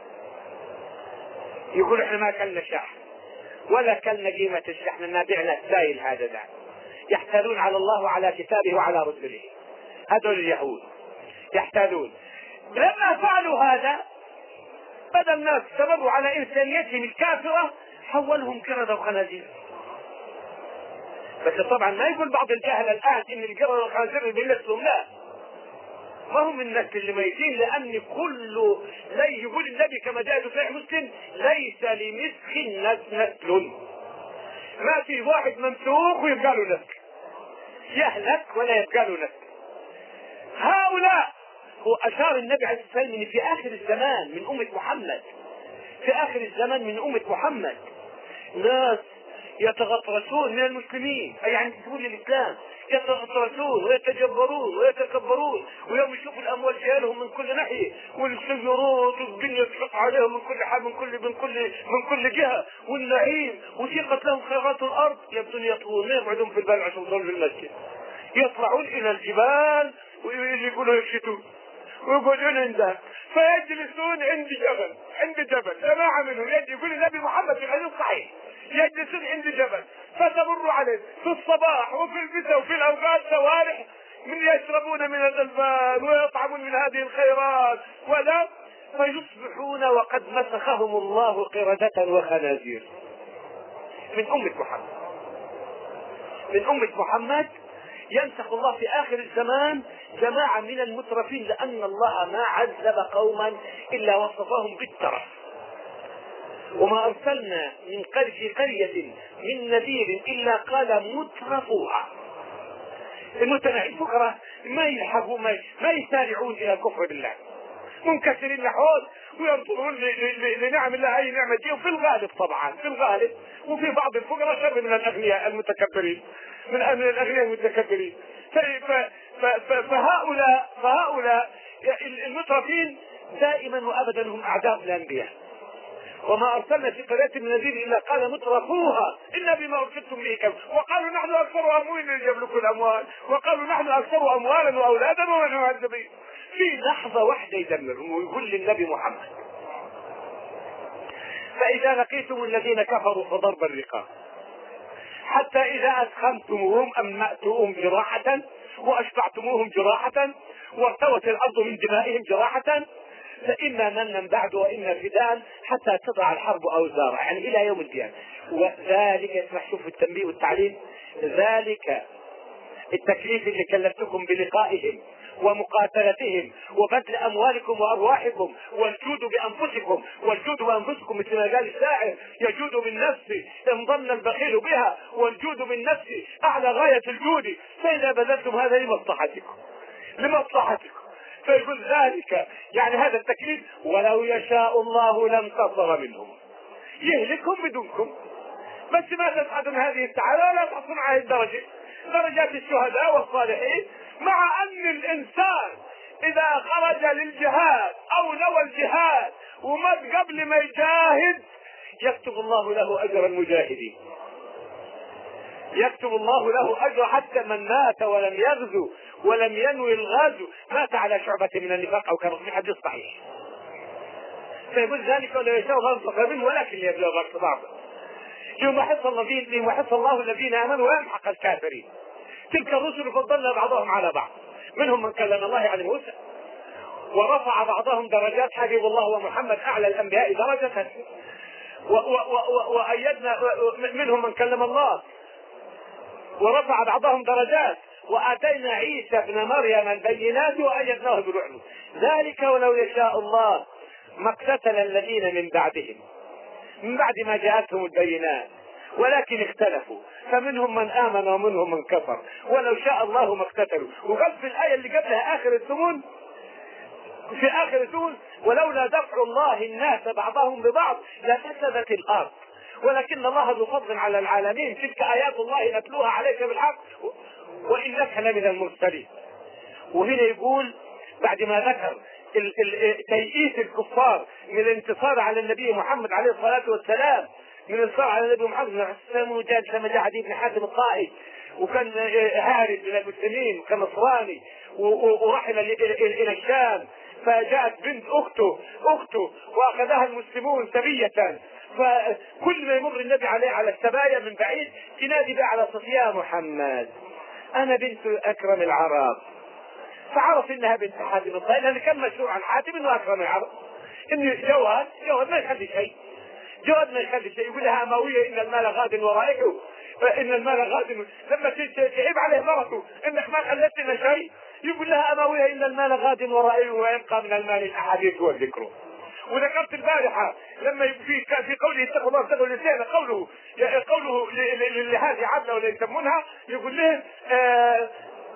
يقول احنا ما كلنا شحم ولا كلنا قيمة الشحم، ما بعنا السائل هذا ده. يحتالون على الله وعلى كتابه وعلى رسله، هذول اليهود يحتالون. لما فعلوا هذا بدل الناس استمروا على إنسانيتهم الكافرة حولهم قردة وخنازير. بس طبعا ما يقول بعض الجهل الآن إن القردة والخنازير بيمثلهم، لا، ما هم النسل اللي ميتين، لأن كل زي يقول النبي كما جاء في صحيح مسلم ليس لمسخ نسل، ما في واحد ممسوخ ويبقى له نسل، يهلك ولا يبقى له نسل. هؤلاء هو أشار النبي عليه الصلاة والسلام في آخر الزمان من أمة محمد، في آخر الزمان من أمة محمد ناس يتغطرسون من المسلمين، أي يعني تقول الإسلام، يتغطرسون ويتجبرون ويتكبرون، ويوم يشوفوا الأموال جايلهم من كل ناحية والسيارات والدنيا تحط عليهم من كل حال من كل من كل من كل جهة والنعيم وثيقت لهم خيرات الأرض، يبدون يطلبون ما يقعدون في البلع عشان يصلوا في المسجد، يطلعون إلى الجبال ويقولوا يكشتون ويقعدون عندها، فيجلسون عند جبل عند جبل جماعة منهم يقول النبي محمد في الحديث الصحيح يجلسون عند جبل فتمر عليه في الصباح وفي المساء وفي الأوقات سوارح من يشربون من الألبان ويطعمون من هذه الخيرات ولا فيصبحون وقد مسخهم الله قردة وخنازير من أمة محمد. من أمة محمد ينسخ الله في آخر الزمان جماعة من المترفين، لأن الله ما عذب قوما إلا وصفهم بالترف. وما أرسلنا من قرية قرية من نذير إلا قال مترفوها. المتنعين فقراء ما يلحقوا ما يسارعون إلى الكفر بالله، منكسرين نحوز وينظرون لنعم الله أي نعمة دي، وفي الغالب طبعا في الغالب وفي بعض الفقراء شر من الأغنياء المتكبرين من الأغنياء المتكبرين. فهؤلاء فهؤلاء المترفين دائما وأبدا هم أعداء الأنبياء. وما أرسلنا في قرية من نذير إلا قال مترفوها إنا بما أرسلتم به كفروا وقالوا نحن أكثر أموال نجيب لكم الأموال وقالوا نحن أكثر أموالا وأولادا ونحن معذبين. في لحظة واحدة يدمرهم ويقول للنبي محمد فإذا لقيتم الذين كفروا فضرب الرقاب حتى إذا أسخنتموهم أمأتوهم جراحة وأشبعتموهم جراحة وارتوت الأرض من دمائهم جراحة فإما منا بعد وإما فداء حتى تضع الحرب أوزارها، يعني إلى يوم القيامة. وذلك اسمح شوف التنبيه والتعليم، ذلك التكليف اللي كلفتكم بلقائهم ومقاتلتهم وبذل أموالكم وأرواحكم والجود بأنفسكم والجود بأنفسكم مثل ما قال الشاعر يجود بالنفس إن ظن البخيل بها والجود بالنفس أعلى غاية الجود، فإذا بذلتم هذا لمصلحتكم لمصلحتكم فيقول ذلك يعني هذا التكليف ولو يشاء الله لانتصر منهم، يهلكهم بدونكم، بس ما تسعدون هذه السعادة ولا تحصلون على الدرجة درجات الشهداء والصالحين، مع أن الإنسان إذا خرج للجهاد أو نوى الجهاد ومات قبل ما يجاهد يكتب الله له أجر المجاهدين. يكتب الله له اجر حتى من مات ولم يغزو ولم ينوي الغزو مات على شعبة من النفاق او كان في حديث صحيح. فيقول ذلك ولا يشاء الله منه ولكن ليبلغ بعضه. يوم حث الذين يوم حث الله الذين امنوا ويمحق الكافرين. تلك الرسل فضلنا بعضهم على بعض، منهم من كلم الله عن موسى ورفع بعضهم درجات، حبيب الله ومحمد اعلى الانبياء درجة، وايدنا منهم من كلم الله ورفع بعضهم درجات، واتينا عيسى ابن مريم البينات وايدناه بروح منه. ذلك ولو يشاء الله ما اقتتل الذين من بعدهم من بعد ما جاءتهم البينات ولكن اختلفوا فمنهم من امن ومنهم من كفر ولو شاء الله ما اقتتلوا. وقال في الايه اللي قبلها اخر الثمن في اخر الثمن ولولا دفع الله الناس بعضهم ببعض لفسدت الارض ولكن الله ذو فضل على العالمين. تلك ايات الله نتلوها عليك بالحق وانك لمن المرسلين. وهنا يقول بعد ما ذكر تيئيس الكفار من الانتصار على النبي محمد عليه الصلاة والسلام، من الانتصار على النبي محمد عليه الصلاة والسلام لما جاء عدي بن حاتم الطائي وكان هارب من المسلمين وكان نصراني ورحل الى الشام، فجاءت بنت اخته اخته واخذها المسلمون سبية، فكل ما يمر النبي عليه على السبايا من بعيد تنادي بها على صوت يا محمد انا بنت اكرم العرب، فعرف انها بنت حاتم الطائي لان كان مشروع عن حاتم انه اكرم العرب، انه جواد جواد ما يخلي شيء جواد ما يخلي شيء. يقول لها امويه ان المال غاد ورائحه ان المال غاد، لما تعيب عليه مرته انك ما خلت لنا شيء يقول لها امويه ان المال غاد ورائحه ويبقى من المال الاحاديث والذكر. وذكرت البارحه لما في في قوله اتقوا الله اتقوا الانسان قوله قوله لهذه عدله ولا يسمونها يقول لهم آه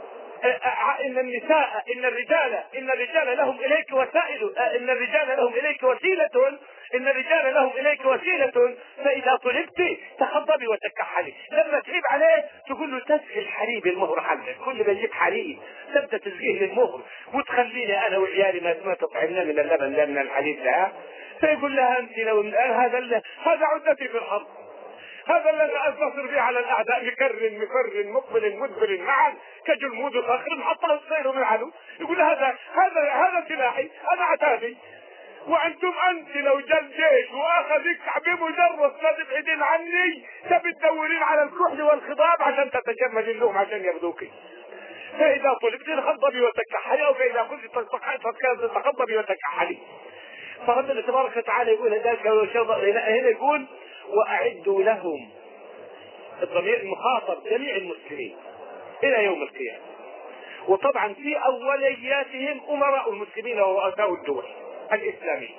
ان النساء ان الرجال ان الرجال لهم اليك وسائل ان الرجال لهم اليك وسيله ان الرجال لهم اليك وسيله فاذا طلبت تخضبي وتكحلي. لما تعيب عليه تقول له تسقي الحليب المهر حلك، كل ما يجيب حليب تبدا تسقيه للمهر وتخليني انا وعيالي ما ما تطعمنا من اللبن لا من الحليب لا. فيقول لها انت لو هذا هذا عدتي في الحرب، هذا الذي انتصر به على الاعداء مكر مفر مقبل مدبر معا كجلمود صخر حطه السير من علو. يقول هذا هذا هذا سلاحي هذا عتادي، وانتم انت لو جل جيش واخذك بمجرد ما تبعدين عني تبي تدورين على الكحل والخضاب عشان تتجمد اللوم عشان ياخذوك. فاذا طلبت تخضبي وتكحلي او فاذا قلت تخضبي وتكحلي. فربنا تبارك وتعالى يقول ذلك هنا يقول واعدوا لهم الضمير المخاطب جميع المسلمين الى يوم القيامه. وطبعا في اولياتهم امراء المسلمين ورؤساء الدول الاسلاميه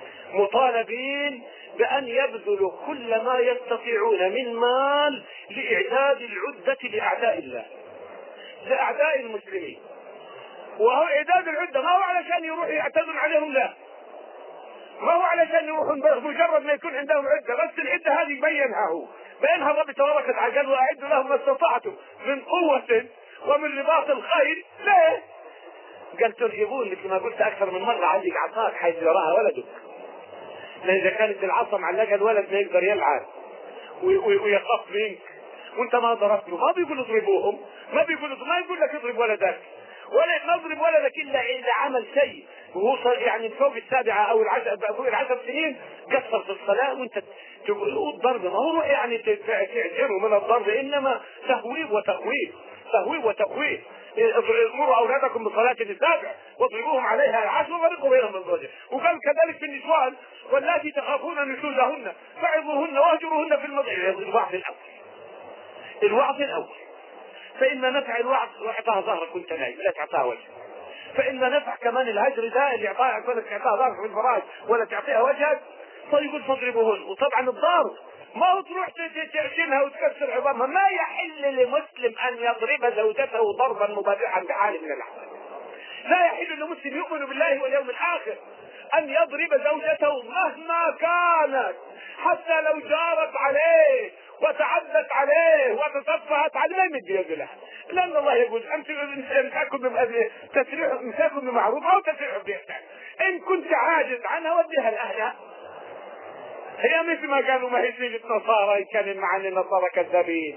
مطالبين بان يبذلوا كل ما يستطيعون من مال لاعداد العده لاعداء الله لاعداء المسلمين. وهو اعداد العده ما هو علشان يروح يعتدون عليهم، لا، ما هو علشان يروحون مجرد ما يكون عندهم عده، بس العده هذه بينها هو بينها الرب تبارك وتعالى واعدوا لهم ما استطعتم من قوه ومن رباط الخيل. ليه؟ قال ترهبون مثل ما قلت اكثر من مره عندك عصاك حيث يراها ولدك، لان اذا كانت العصا معلقه الولد ما يقدر يلعب ويخاف منك وانت ما ضربته. ما بيقول اضربوهم، ما بيقول ما يقول لك اضرب ولدك ولا نضرب ولدك الا اذا عمل شيء وهو يعني فوق السابعه او العشر فوق العشر سنين قصر في الصلاه وانت تقول الضرب ما هو يعني تعجره من الضرب، انما تهويب وتخويف تهويب وتخويف. امروا اولادكم بصلاه السابع واضربوهم عليها العشر وفرقوا بينهم الزوجين. وقال كذلك في النسوان واللاتي تخافون نشوزهن فعظوهن واهجروهن في المضجع. الوعظ الاول الوعظ الاول فان نفع الوعظ واعطاها ظهرك وانت نايم لا تعطاها وجهك، فان نفع كمان الهجر ده اللي اعطاها تعطاها ظهرك في الفراش ولا تعطيها وجهك. فيقول فاضربوهن. وطبعا الضرب ما هو تروح تعشنها وتكسر عظامها. ما يحل لمسلم ان يضرب زوجته ضربا مبرحا بحال من الاحوال. لا يحل لمسلم يؤمن بالله واليوم الاخر ان يضرب زوجته مهما كانت، حتى لو جارت عليه وتعدت عليه وتصفهت عليه لا يمد يد لها، لان الله يقول انت امساكم تسريح امساكم بمعروف او تسريح باحسان. ان كنت عاجز عنها وديها لاهلها. هي مثل ما قالوا ما هي سيرة نصارى، كان مع النصارى كذابين.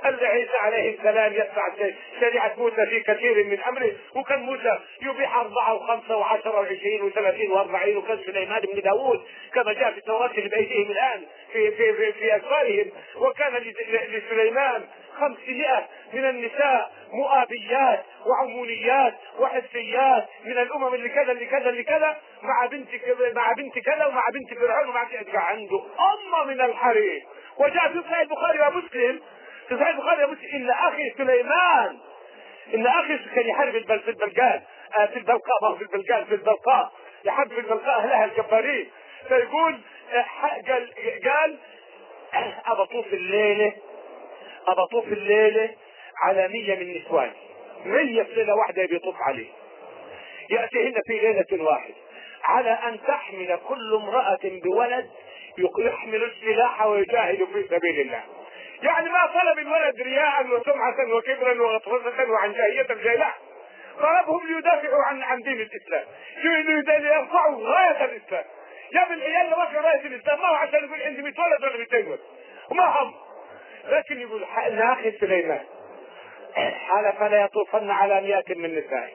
عيسى عليه السلام يتبع شريعة موسى في كثير من امره، وكان موسى يبيح اربعة وخمسة وعشرة وعشرين وثلاثين واربعين، وكان سليمان بن داوود كما جاء في التوراة اللي بايديهم الان في في في, في اسفارهم، وكان لسليمان خمسمائة من النساء مؤابيات وعمونيات وحسيات من الامم اللي كذا اللي كذا اللي كذا، مع بنت مع بنت كذا ومع بنت فرعون ومع كذا، عنده امه من الحريم. وجاء في صحيح البخاري ومسلم في صحيح البخاري ومسلم ان اخي سليمان ان اخي كان يحارب البل في البلقان آه في البلقاء ما في البلقان في البلقاء يحارب في البلقاء اهلها الجبارين. فيقول آه قال قال ابطوف الليله ابطوف الليله على مية من نسوان، مية في ليله واحده بيطوف عليه، ياتيهن في ليله واحده، على ان تحمل كل امراه بولد يحمل السلاح ويجاهد في سبيل الله. يعني ما طلب الولد رياء وسمعة وكبرا وغطرسة وعن جاهية الجاهلة، طلبهم ليدافعوا عن عن دين الاسلام، ليرفعوا راية الاسلام. جاب العيال لرفع راية الاسلام، ما هو عشان يقول عندي مية ولد ولا ميتين ولد وما هم، لكن يقول اخي سليمان حلف لا يطوفن على مئة من نسائه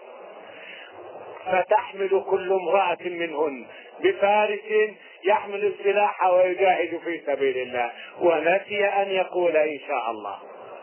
فتحمل كل امرأة منهن بفارس يحمل السلاح ويجاهد في سبيل الله، ونسي ان يقول ان شاء الله.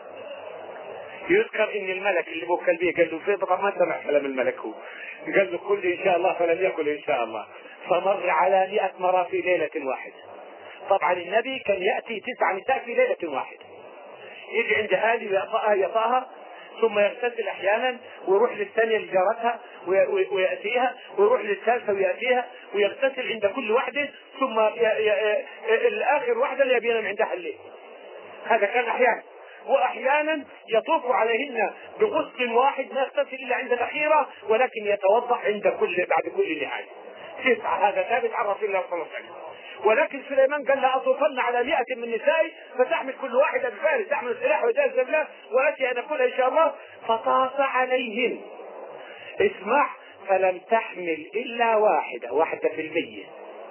يذكر ان الملك اللي بوكل به قال له في طبعا ما سمع كلام الملك، هو قال له كل ان شاء الله فلم يقل ان شاء الله، فمر على مئة مرة في ليلة واحدة. طبعا النبي كان يأتي تسع نساء في ليلة واحدة، يجي عند هذه ويطأها يطأها ثم يغتسل احيانا ويروح للثانية اللي جارتها ويأتيها، ويروح للثالثة ويأتيها، ويغتسل عند كل واحدة، ثم الاخر واحدة اللي يبين عندها الليل. هذا كان احيانا، واحيانا يطوف عليهن بغسل واحد ما يغتسل الا عند الاخيرة، ولكن يتوضا عند كل بعد كل نهاية. تسعة هذا ثابت عن رسول الله صلى الله عليه وسلم. ولكن سليمان قال لا اطوفن على مئة من نسائي فتحمل كل واحدة بفارس تحمل السلاح وجاهز بالله، ونسي ان اقول ان شاء الله، فطاف عليهن اسمع فلم تحمل الا واحدة واحدة في المية،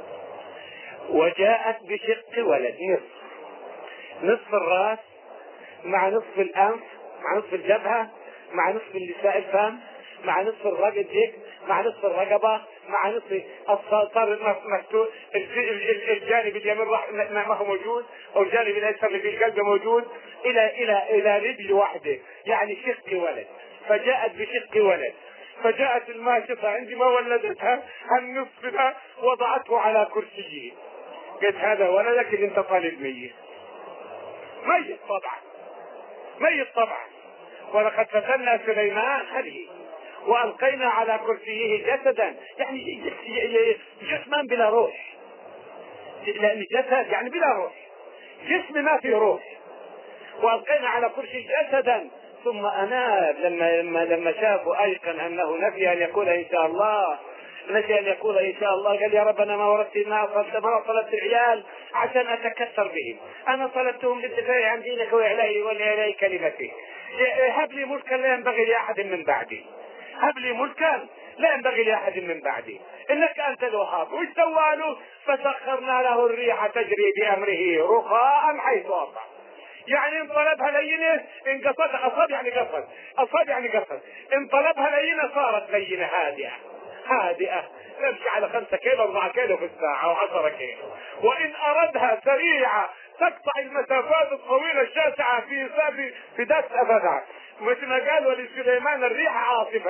وجاءت بشق ولد نصف نصف الراس مع نصف الانف مع نصف الجبهة مع نصف اللساء الفم مع نصف الرقبة مع نصف الرقبة مع نصف الصار مفتوح، الجانب اليمين ما هو موجود، او الجانب الايسر في القلب موجود، الى الى الى رجل واحده، يعني شق ولد. فجاءت بشق ولد، فجاءت الماشطة عندما ولدتها النصف ده وضعته على كرسيه، قلت هذا ولدك اللي انت طالب ميت ميت طبعا ميت طبعا. ولقد فتنا سليمان هذه والقينا على كرسيه جسدا، يعني جسما بلا روح، لان جسد يعني بلا روح، جسم ما في روح. والقينا على كرسي جسدا ثم اناب لما لما لما شاف وايقن انه نفي ان يقول ان شاء الله، نسي ان يقول ان شاء الله، قال يا رب انا ما ورثت ما طلبت ما طلبت العيال عشان اتكثر بهم، انا طلبتهم للدفاع عن دينك واعلاء واعلاء كلمتك، هب لي ملكا لا ينبغي لاحد من بعدي، هب لي ملكا لا ينبغي لاحد من بعدي انك انت الوهاب. وش سوى له؟ فسخرنا له الريح تجري بامره رخاء حيث اصاب، يعني ان طلبها لينه انقصد، اصاب يعني قصد، اصاب يعني قصد، ان طلبها لينه صارت لينه هادئه هادئه تمشي على خمسة كيلو أربعة كيلو في الساعة أو عشرة كيلو. وإن أردها سريعة تقطع المسافات الطويلة الشاسعة في في في دس أبدا، مثل ما قال ولسليمان الريح عاصفة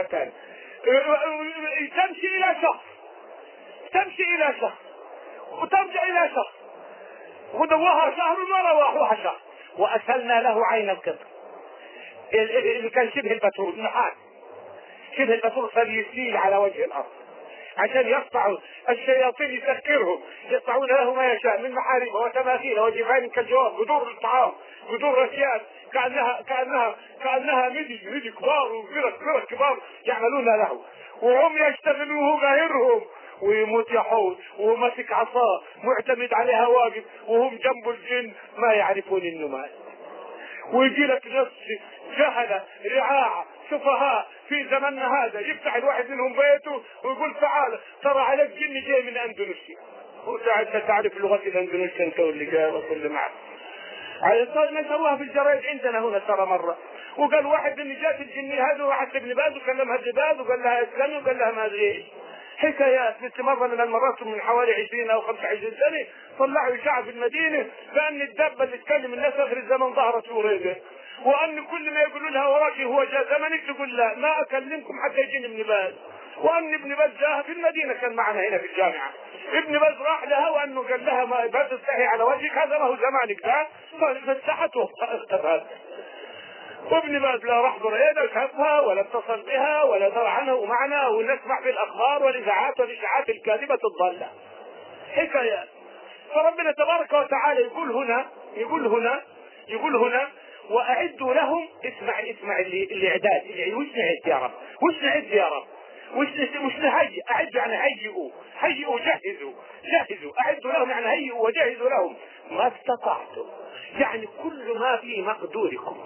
تمشي إلى شهر، تمشي إلى شهر وترجع إلى شهر، غدوها شهر ورواحها شهر. وأسهلنا له عين القطر اللي كان شبه البترول، نحاس شبه البترول، فليسيل على وجه الأرض عشان يقطعوا الشياطين يسكرهم، يقطعون له ما يشاء من محارم وتماثيل وجفان كالجواب، قدور الطعام، قدور رشيات كأنها كأنها كأنها مدي مدي كبار وفرق فرق كبار يعملون له، وهم يشتغلوه غيرهم ويموت يحوط وهو ماسك عصاه معتمد عليها واقف، وهم جنب الجن ما يعرفون انه مات. ويجي لك ناس جهلة رعاعة سفهاء في زمننا هذا يفتح الواحد منهم بيته ويقول تعال ترى عليك جن جاي من اندونيسيا، وانت تعرف لغة الاندونيسيا انت واللي جاي واللي معك، ما سووها في الجرايد عندنا هنا ترى مرة، وقال واحد من جات الجني هذا واحد ابن باز وكلمها ابن باز وقال لها اسلمي وقال لها ما ادري ايش حكايات. مثل مرة من المرات من حوالي عشرين او خمسة وعشرين سنة طلعوا اشاعة في المدينة بان الدابة اللي تكلم الناس اخر الزمن ظهرت وريقه، وان كل ما يقولوا لها وراكي هو جاء زمنك تقول لا ما اكلمكم حتى يجيني ابن باز، وان ابن باز جاء في المدينة كان معنا هنا في الجامعة، ابن باز راح لها وانه قال لها ما باز تستحي على وجهك هذا ما هو زمانك ها، ففتحت واختفت. وابن باز لا راح بريده شافها ولا اتصل بها ولا درى عنها ومعنا ونسمع في الاخبار والاذاعات والاشاعات الكاذبة الضالة حكايات. فربنا تبارك وتعالى يقول هنا يقول هنا يقول هنا واعدوا لهم، اسمع اسمع اللي الاعداد اللي وش نعد يا رب، وش نعد يا رب، وش وش نهيئ، اعدوا يعني هيئوا هيئوا جهزوا جهزوا، اعدوا لهم يعني هيئوا وجهزوا لهم ما استطعتم، يعني كل ما في مقدوركم،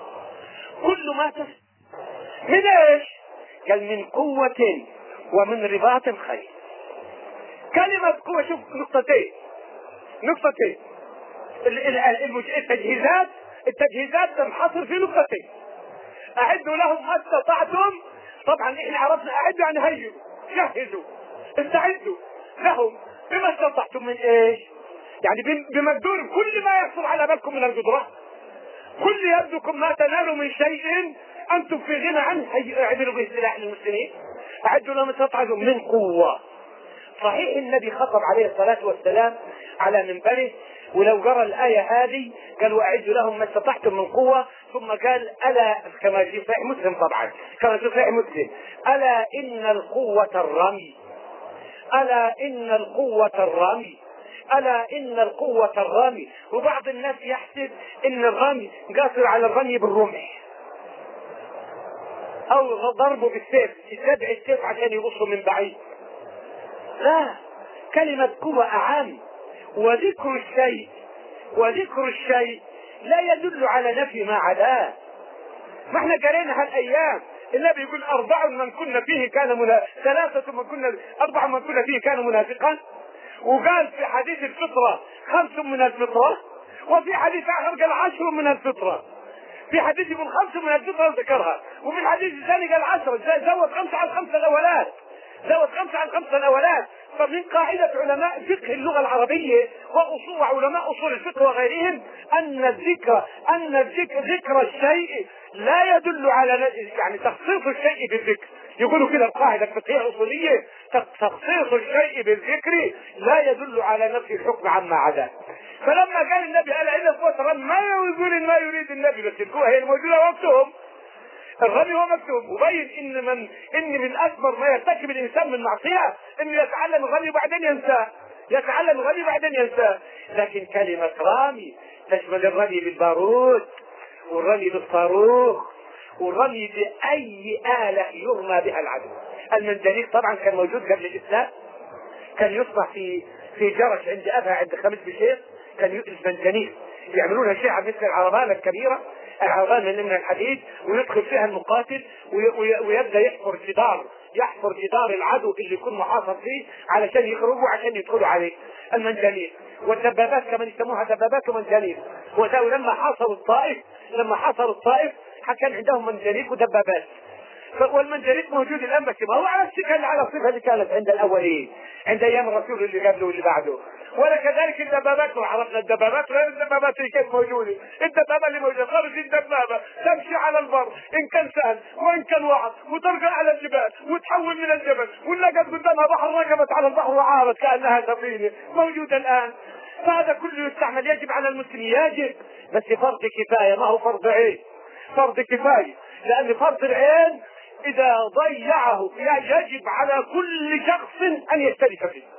كل ما تس... من ايش؟ قال من قوة ومن رباط الخيل. كلمة قوة شوف نقطتين نقطتين التجهيزات التجهيزات تنحصر في نقطتين. اعدوا لهم ما استطعتم، طبعا احنا عرفنا اعدوا يعني هيئوا جهزوا استعدوا لهم بما استطعتم من ايش؟ يعني بمقدور كل ما يحصل على بالكم من القدرة، كل يبدوكم ما تنالوا من شيء انتم في غنى عنه اعملوا به سلاح للمسلمين. اعدوا لهم استطعتم من قوة. صحيح النبي خطب عليه الصلاة والسلام على منبره ولو قرأ الآية هذه قال واعدوا لهم ما استطعتم من قوة، ثم قال ألا كما في صحيح مسلم طبعا كما في صحيح مسلم ألا إن القوة الرمي ألا إن القوة الرمي ألا إن القوة الرمي. وبعض الناس يحسب إن الرمي قاصر على الرمي بالرمح أو ضربه بالسيف يتبع السيف عشان يبصوا من بعيد، لا، كلمة قوة أعم. وذكر الشيء وذكر الشيء لا يدل على نفي ما عداه. ما احنا قرينا هالأيام النبي يقول أربع من كنا فيه كان منا... ثلاثة من كنا أربع من كنا فيه كان منافقا، وقال في حديث الفطرة خمس من الفطرة، وفي حديث آخر قال عشر من الفطرة. في حديث يقول خمس من الفطرة ذكرها، وفي الحديث الثاني قال عشر، زود خمسة على الخمسة الأولات زود خمسة على الخمسة الأولات. فمن قاعدة علماء فقه اللغة العربية وأصول علماء أصول الفقه وغيرهم أن الذكر أن الذكر ذكر الشيء لا يدل على يعني تخصيص الشيء بالذكر. يقولوا كده القاعدة الفقهية الأصولية تخصيص الشيء بالذكر لا يدل على نفي الحكم عما عداه. فلما قال النبي ألا إن القوة ما يقول ما يريد النبي بس القوة هي الموجودة وقتهم الرمي هو مكتوب، وبين ان من ان من اكبر ما يرتكب الانسان من معصيه انه يتعلم الرمي وبعدين ينساه يتعلم الرمي وبعدين ينساه. لكن كلمه رامي تشمل الرمي بالبارود والرمي بالصاروخ والرمي باي آلة يرمى بها العدو. المنجنيق طبعا كان موجود قبل الاسلام، كان يصنع في في جرش عند ابها عند خميس بشير، كان يؤلف منجنيق يعملونها شيعة مثل العربان الكبيرة، العربان من الحديد، ويدخل فيها المقاتل ويبدأ يحفر جدار يحفر جدار العدو اللي يكون محاصر فيه علشان يخرجوا عشان يدخلوا عليه. المنجنيق والدبابات كمان يسموها دبابات ومنجنيق. وذو لما حاصروا الطائف لما حاصروا الطائف كان عندهم منجنيق ودبابات. والمنجنيق موجود الان بس ما هو على الشكل على الصفه اللي كانت عند الاولين عند ايام الرسول اللي قبله واللي بعده. ولا كذلك الدبابات، وعرفنا الدبابات غير الدبابات اللي كانت موجوده. الدبابه اللي موجوده خرج الدبابه تمشي على البر ان كان سهل وان كان وعر وترجع على الجبال وتحول من الجبل ولقت قدامها بحر ركبت على البحر وعارت كانها سفينه موجوده الان. فهذا كله يستعمل. يجب على المسلم يجب بس فرض كفايه ما هو فرض عين، فرض كفايه، لان فرض العين اذا ضيعه يجب على كل شخص ان يشترك فيه.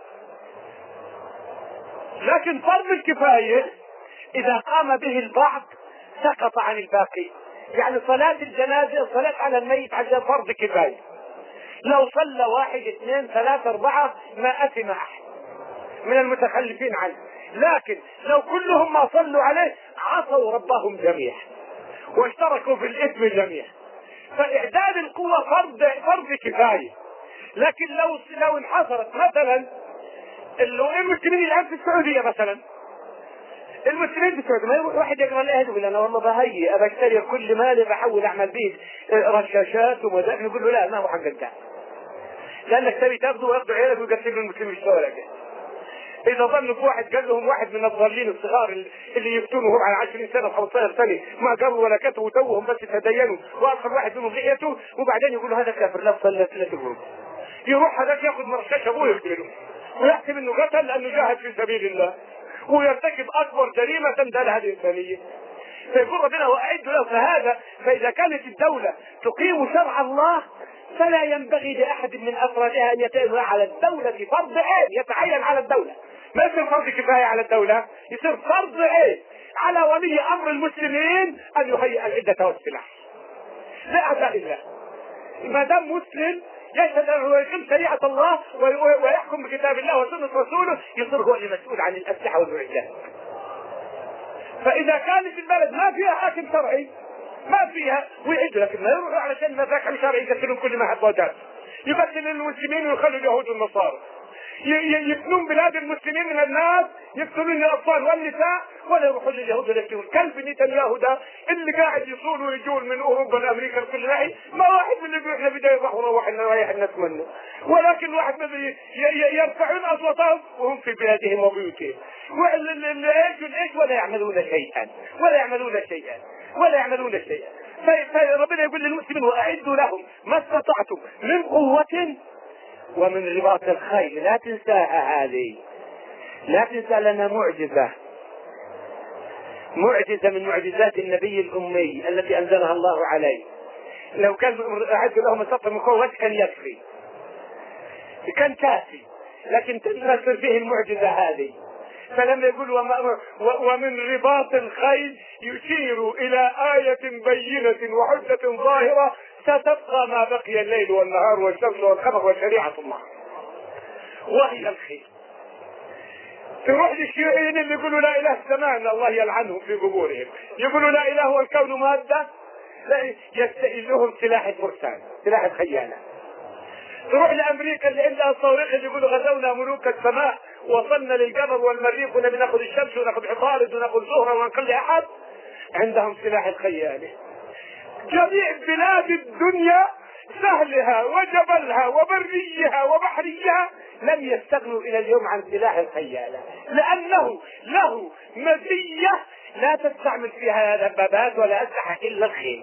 لكن فرض الكفاية اذا قام به البعض سقط عن الباقي. يعني صلاة الجنازة الصلاة على الميت عشان فرض كفاية، لو صلى واحد اثنين ثلاثة اربعة ما اثم احد من المتخلفين عنه، لكن لو كلهم ما صلوا عليه عصوا ربهم جميعا واشتركوا في الاثم جميعا. فاعداد القوة فرض فرض كفاية. لكن لو لو انحصرت مثلا المسلمين الان في السعودية مثلا المسلمين بتوع ما يروح واحد يقرا الايه يقول انا والله بهيئ ابى اشتري كل مالي بحول اعمل به رشاشات ومدافع، يقول له لا ما هو حقك ده، لانك تبي تاخذه وياخذوا عيالك ويقسموا المسلمين في الشوارع. اذا ظنوا في واحد قال لهم واحد من الضالين الصغار اللي يفتونوا هم على عشرين سنه خمسة عشر سنه ما قالوا ولا كتبوا توهم بس تدينوا، واخر واحد منهم لحيته، وبعدين يقولوا هذا كافر لا تصلي لا تقول، يروح هذاك ياخذ مرشش ابوه يقتله ويحسب انه قتل لانه جاهد في سبيل الله ويرتكب اكبر جريمه تندل هذه الانسانيه. فيقول ربنا واعدوا له. فهذا فاذا كانت الدوله تقيم شرع الله فلا ينبغي لاحد من افرادها ان يتعين على الدوله فرض عين يتعين على الدوله، ما يصير فرض كفايه على الدوله، يصير فرض عين على ولي امر المسلمين ان يهيئ العده والسلاح لاعداء الله. ما دام مسلم يشهد انه يقيم شريعه الله ويحكم بكتاب الله وسنه رسوله يصير هو المسؤول عن الاسلحه والمعدات. فاذا كانت البلد ما فيها حاكم شرعي ما فيها ويعدوا، لكن ما يروحوا علشان ما حاكم شرعي يقتلون كل ما حد يقتل المسلمين ويخلوا اليهود والنصارى، يبنون بلاد المسلمين من الناس، يقتلون الاطفال والنساء، ولا يروحون لليهود ولا يقتلون. كلب نتنياهو ده اللي قاعد يصول ويجول من اوروبا لامريكا لكل ناحيه، ما واحد من اللي بيروح بدايه يروح وروح نريح الناس منه، ولكن واحد من يرفعون اصواتهم وهم في بلادهم وبيوتهم والايش والايش ولا يعملون شيئا ولا يعملون شيئا ولا يعملون شيئا. فربنا يقول للمسلمين واعدوا لهم ما استطعتم من قوه ومن رباط الخيل. لا تنساها هذه، لا تنسى لنا معجزة معجزة من معجزات النبي الأمي التي أنزلها الله عليه. لو كان أعد لهم السطر من قوة كان يكفي، كان كافي، لكن تنسى فيه المعجزة هذه. فلما يقول ومن رباط الخيل يشير إلى آية بينة وحجة ظاهرة ستبقى ما بقي الليل والنهار والشمس والقمر وشريعة الله وهي الخير. تروح للشيوعيين اللي يقولوا لا اله سمعنا الله يلعنهم في قبورهم، يقولوا لا اله والكون ماده، لا يستئذوهم سلاح الفرسان سلاح الخيانه. تروح لامريكا اللي عندها الصواريخ اللي يقولوا غزونا ملوك السماء وصلنا للقمر والمريخ ونبي ناخذ الشمس وناخذ عطارد وناخذ زهره ونقل احد، عندهم سلاح الخيانه. جميع بلاد الدنيا سهلها وجبلها وبريها وبحريها لم يستغنوا الى اليوم عن سلاح الخيانه، لانه له مزيه لا تستعمل فيها دبابات ولا اسلحه الا الخيل.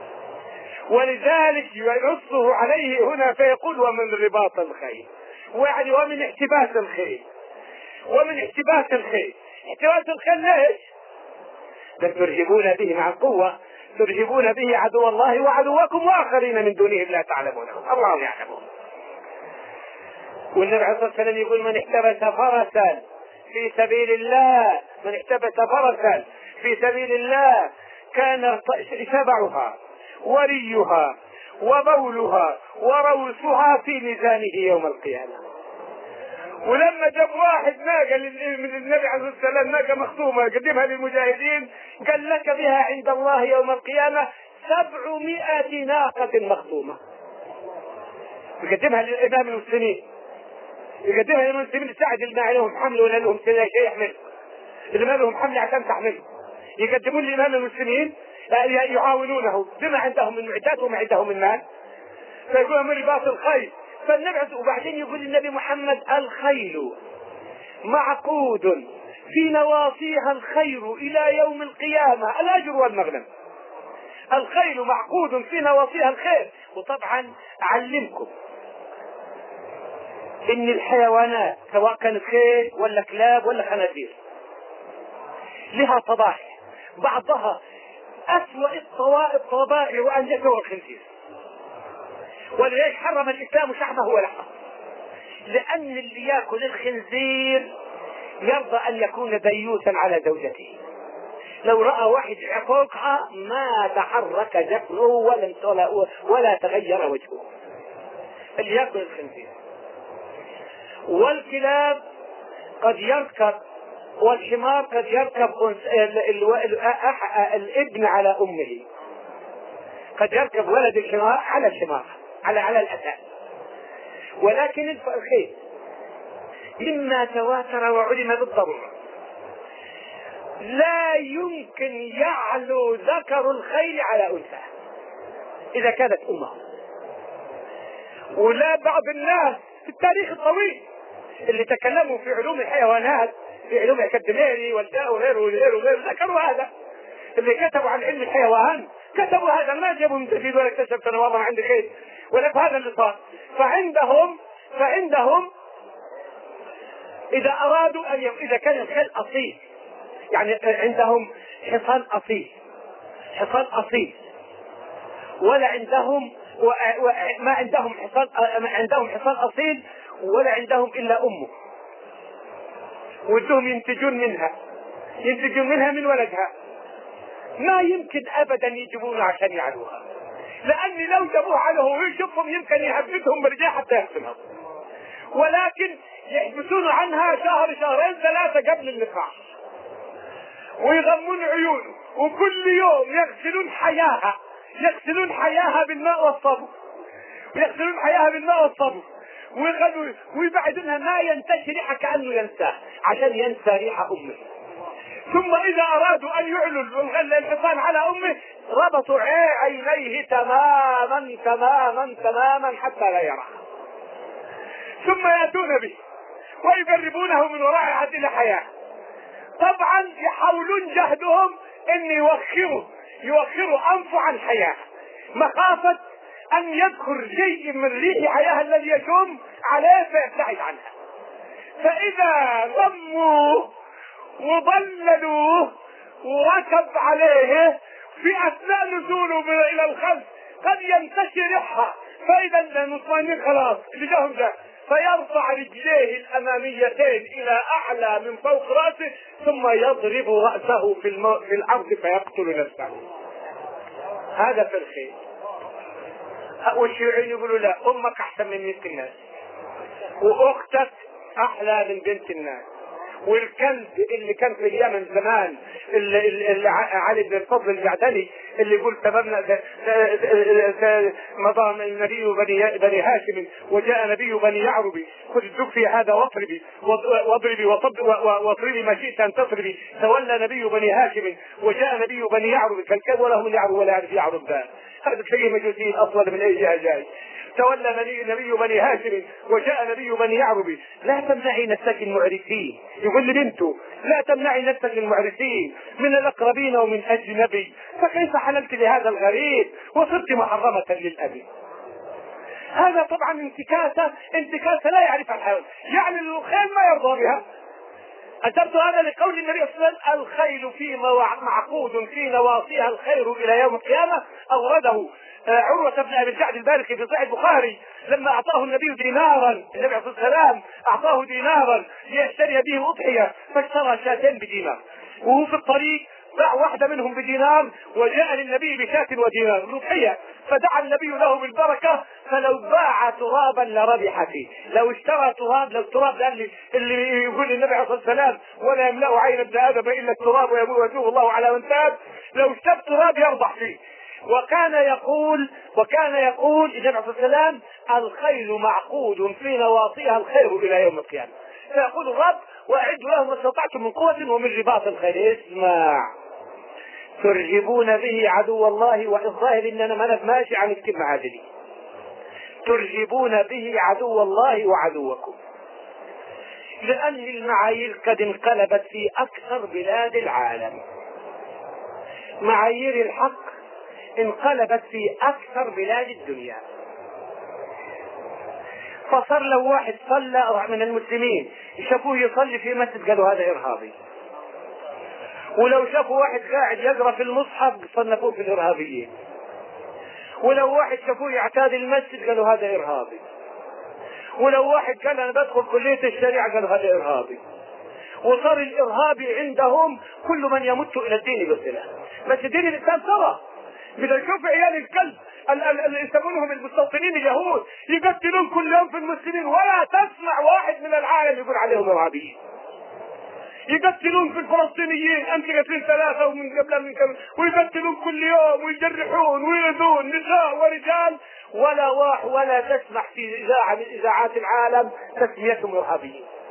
ولذلك ينصه عليه هنا فيقول ومن رباط الخيل، ويعني ومن احتباس الخيل، ومن احتباس الخيل. احتباس الخيل ليش؟ بل ترهبون به مع القوه، ترهبون به عدو الله وعدوكم واخرين من دونهم لا تعلمونهم الله يعلمون. والنبي عليه الصلاه والسلام يقول من احتبس فرسا في سبيل الله، من احتبس فرسا في سبيل الله كان شبعها وريها وبولها وروسها في ميزانه يوم القيامه. ولما جاب واحد ناقه من النبي عليه الصلاه والسلام ناقه مخطومه قدمها للمجاهدين قال لك بها عند الله يوم القيامه سبعمائة ناقه مخطومه. يقدمها للامام المسلمين، يقدمها للمسلمين الساعد اللي ما عليهم حمل ولا لهم شيء يحمل، اللي ما لهم حمل عشان تحمله يقدمون لامام المسلمين يعاونونه بما عندهم من معدات وما عندهم من مال. فيقول من رباط الخيل. فالنبي وبعدين يقول النبي محمد الخيل معقود في نواصيها الخير الى يوم القيامه الاجر والمغنم. الخيل معقود في نواصيها الخير. وطبعا اعلمكم ان الحيوانات سواء كانت خيل ولا كلاب ولا خنازير لها طبائع، بعضها اسوأ الطوائف طبائع ان يكون الخنزير، ولذلك حرم الاسلام شحمه ولحمه، لان اللي ياكل الخنزير يرضى ان يكون ديوثا على زوجته، لو راى واحد عقوقها ما تحرك جفنه ولا ولا, ولا تغير وجهه اللي ياكل الخنزير. والكلاب قد يركب، والحمار قد يركب الابن على امه، قد يركب ولد الحمار على الحمار على على الاساس. ولكن الخيل مما تواتر وعلم بالضروره لا يمكن يعلو ذكر الخيل على أنثى إذا كانت أمه. ولا بعض الناس في التاريخ الطويل اللي تكلموا في علوم الحيوانات، في علوم اكاديميري والداء وغيره وغيره وغيره، ذكروا هذا. اللي كتبوا عن علم الحيوان كتبوا هذا، ما جابوا من تجديد ولا اكتشف انا والله ما عندي خير ولكن هذا اللي صار. فعندهم فعندهم اذا ارادوا ان يق... اذا كان الخيل اصيل، يعني عندهم حصان اصيل حصان اصيل ولا عندهم و... و... ما عندهم حصان ما عندهم حصان اصيل ولا عندهم الا امه، ودهم ينتجون منها ينتجون منها من ولدها، ما يمكن ابدا يجيبونه عشان يعلوها، لان لو جابوه عليه ويشوفهم يمكن يهبدهم برجاء حتى يحسنهم، ولكن يحبسون عنها شهر شهرين ثلاثة قبل اللقاح ويغمون عيونه، وكل يوم يغسلون حياها يغسلون حياها بالماء والصابون ويغسلون حياها بالماء والصابون ويبعدونها ما ينتشي ريحة كأنه ينساه عشان ينسى ريحة أمه. ثم إذا أرادوا أن يعلوا الحصان على أمه ربطوا عينيه تماما تماما تماما حتى لا يرى، ثم يأتون به ويقربونه من وراء عهد إلى حياة. طبعا يحاولون جهدهم أن يوخروا يوخروا أنفه عن حياة مخافة أن يدخل شيء من ريح حياة الذي يشم عليه فيبتعد عنها. فإذا ضموه وضللوه وركب عليه في أثناء نزوله إلى الخلف قد ينتشر ريحها، فإذا المطمئنين خلاص اللي جاهم جاء، فيرفع رجليه الأماميتين إلى أعلى من فوق رأسه ثم يضرب رأسه في, المو... في الأرض فيقتل نفسه. هذا في الخير. والشيوعيين يقولوا لا، أمك أحسن من بنت الناس وأختك أحلى من بنت الناس. والكلب اللي كان في اليمن زمان اللي, اللي علي بن الفضل الجعدلي اللي يقول تمامنا مضى النبي بني, بني هاشم وجاء نبي بني يعربي خذ الدفي هذا واضربي واضربي واضربي ما شئت ان تضربي، تولى نبي بني هاشم وجاء نبي بني يعربي كالكلب وله من يعرب ولا يعرف يعرب ذا. هذا شيء مجوسي الاصل من اي جهه جاي. تولى نبي, نبي بني هاشم وجاء نبي بني يعربي. لا تمنعي نفسك المعرسين، يقول لبنته لا تمنعي نفسك المعرسين من الاقربين ومن اجنبي، فكيف حللت لهذا الغريب وصرت محرمة للأبي. هذا طبعا انتكاسة انتكاسة لا يعرفها الحيوان، يعني الخيل ما يرضى بها. أجبت هذا لقول النبي صلى الله عليه وسلم الخيل في معقود في نواصيها الخير إلى يوم القيامة. أورده عروة بن أبي الجعد البارقي في صحيح البخاري لما أعطاه النبي دينارا، النبي عليه الصلاة والسلام أعطاه دينارا ليشتري به أضحية فاشترى شاتين بدينار، وهو في الطريق باع واحدة منهم بدينار وجاء للنبي بشاة ودينار الأضحية، فدعا النبي له بالبركة، فلو باع ترابا لربح فيه. لو اشترى تراب، لو التراب اللي, اللي يقول النبي عليه الصلاة والسلام ولا يملأ عين ابن آدم إلا التراب ويتوب الله على من تاب، لو اشترى التراب يربح فيه. وكان يقول وكان يقول النبي عليه الصلاة والسلام الخيل معقود في نواصيها الخير إلى يوم القيامة. فيقول الرب وأعدوا لهم ما استطعتم من قوة ومن رباط الخيل. اسمع، ترهبون به عدو الله، والظاهر اننا ما ماشي عن الكلمة هذه، ترهبون به عدو الله وعدوكم، لأن المعايير قد انقلبت في أكثر بلاد العالم. معايير الحق انقلبت في أكثر بلاد الدنيا، فصار لو واحد صلى من المسلمين شافوه يصلي في مسجد قالوا هذا إرهابي، ولو شافوا واحد قاعد يقرأ في المصحف صنفوه في الإرهابيين، ولو واحد شافوه يعتاد المسجد قالوا هذا إرهابي، ولو واحد قال أنا بدخل كلية الشريعة قالوا هذا إرهابي. وصار الإرهابي عندهم كل من يمت إلى الدين بالسلاح. بس دين الإسلام ترى بدأ يشوف عيال الكلب اللي يسمونهم المستوطنين اليهود يقتلون كل يوم في المسلمين، ولا تسمع واحد من العالم يقول عليهم إرهابيين. يقتلون في الفلسطينيين أنت قتلين ثلاثة ومن قبل من قبل، ويقتلون كل يوم ويجرحون ويؤذون نساء ورجال، ولا واحد ولا تسمع في إذاعة من إذاعات العالم تسميتهم إرهابيين.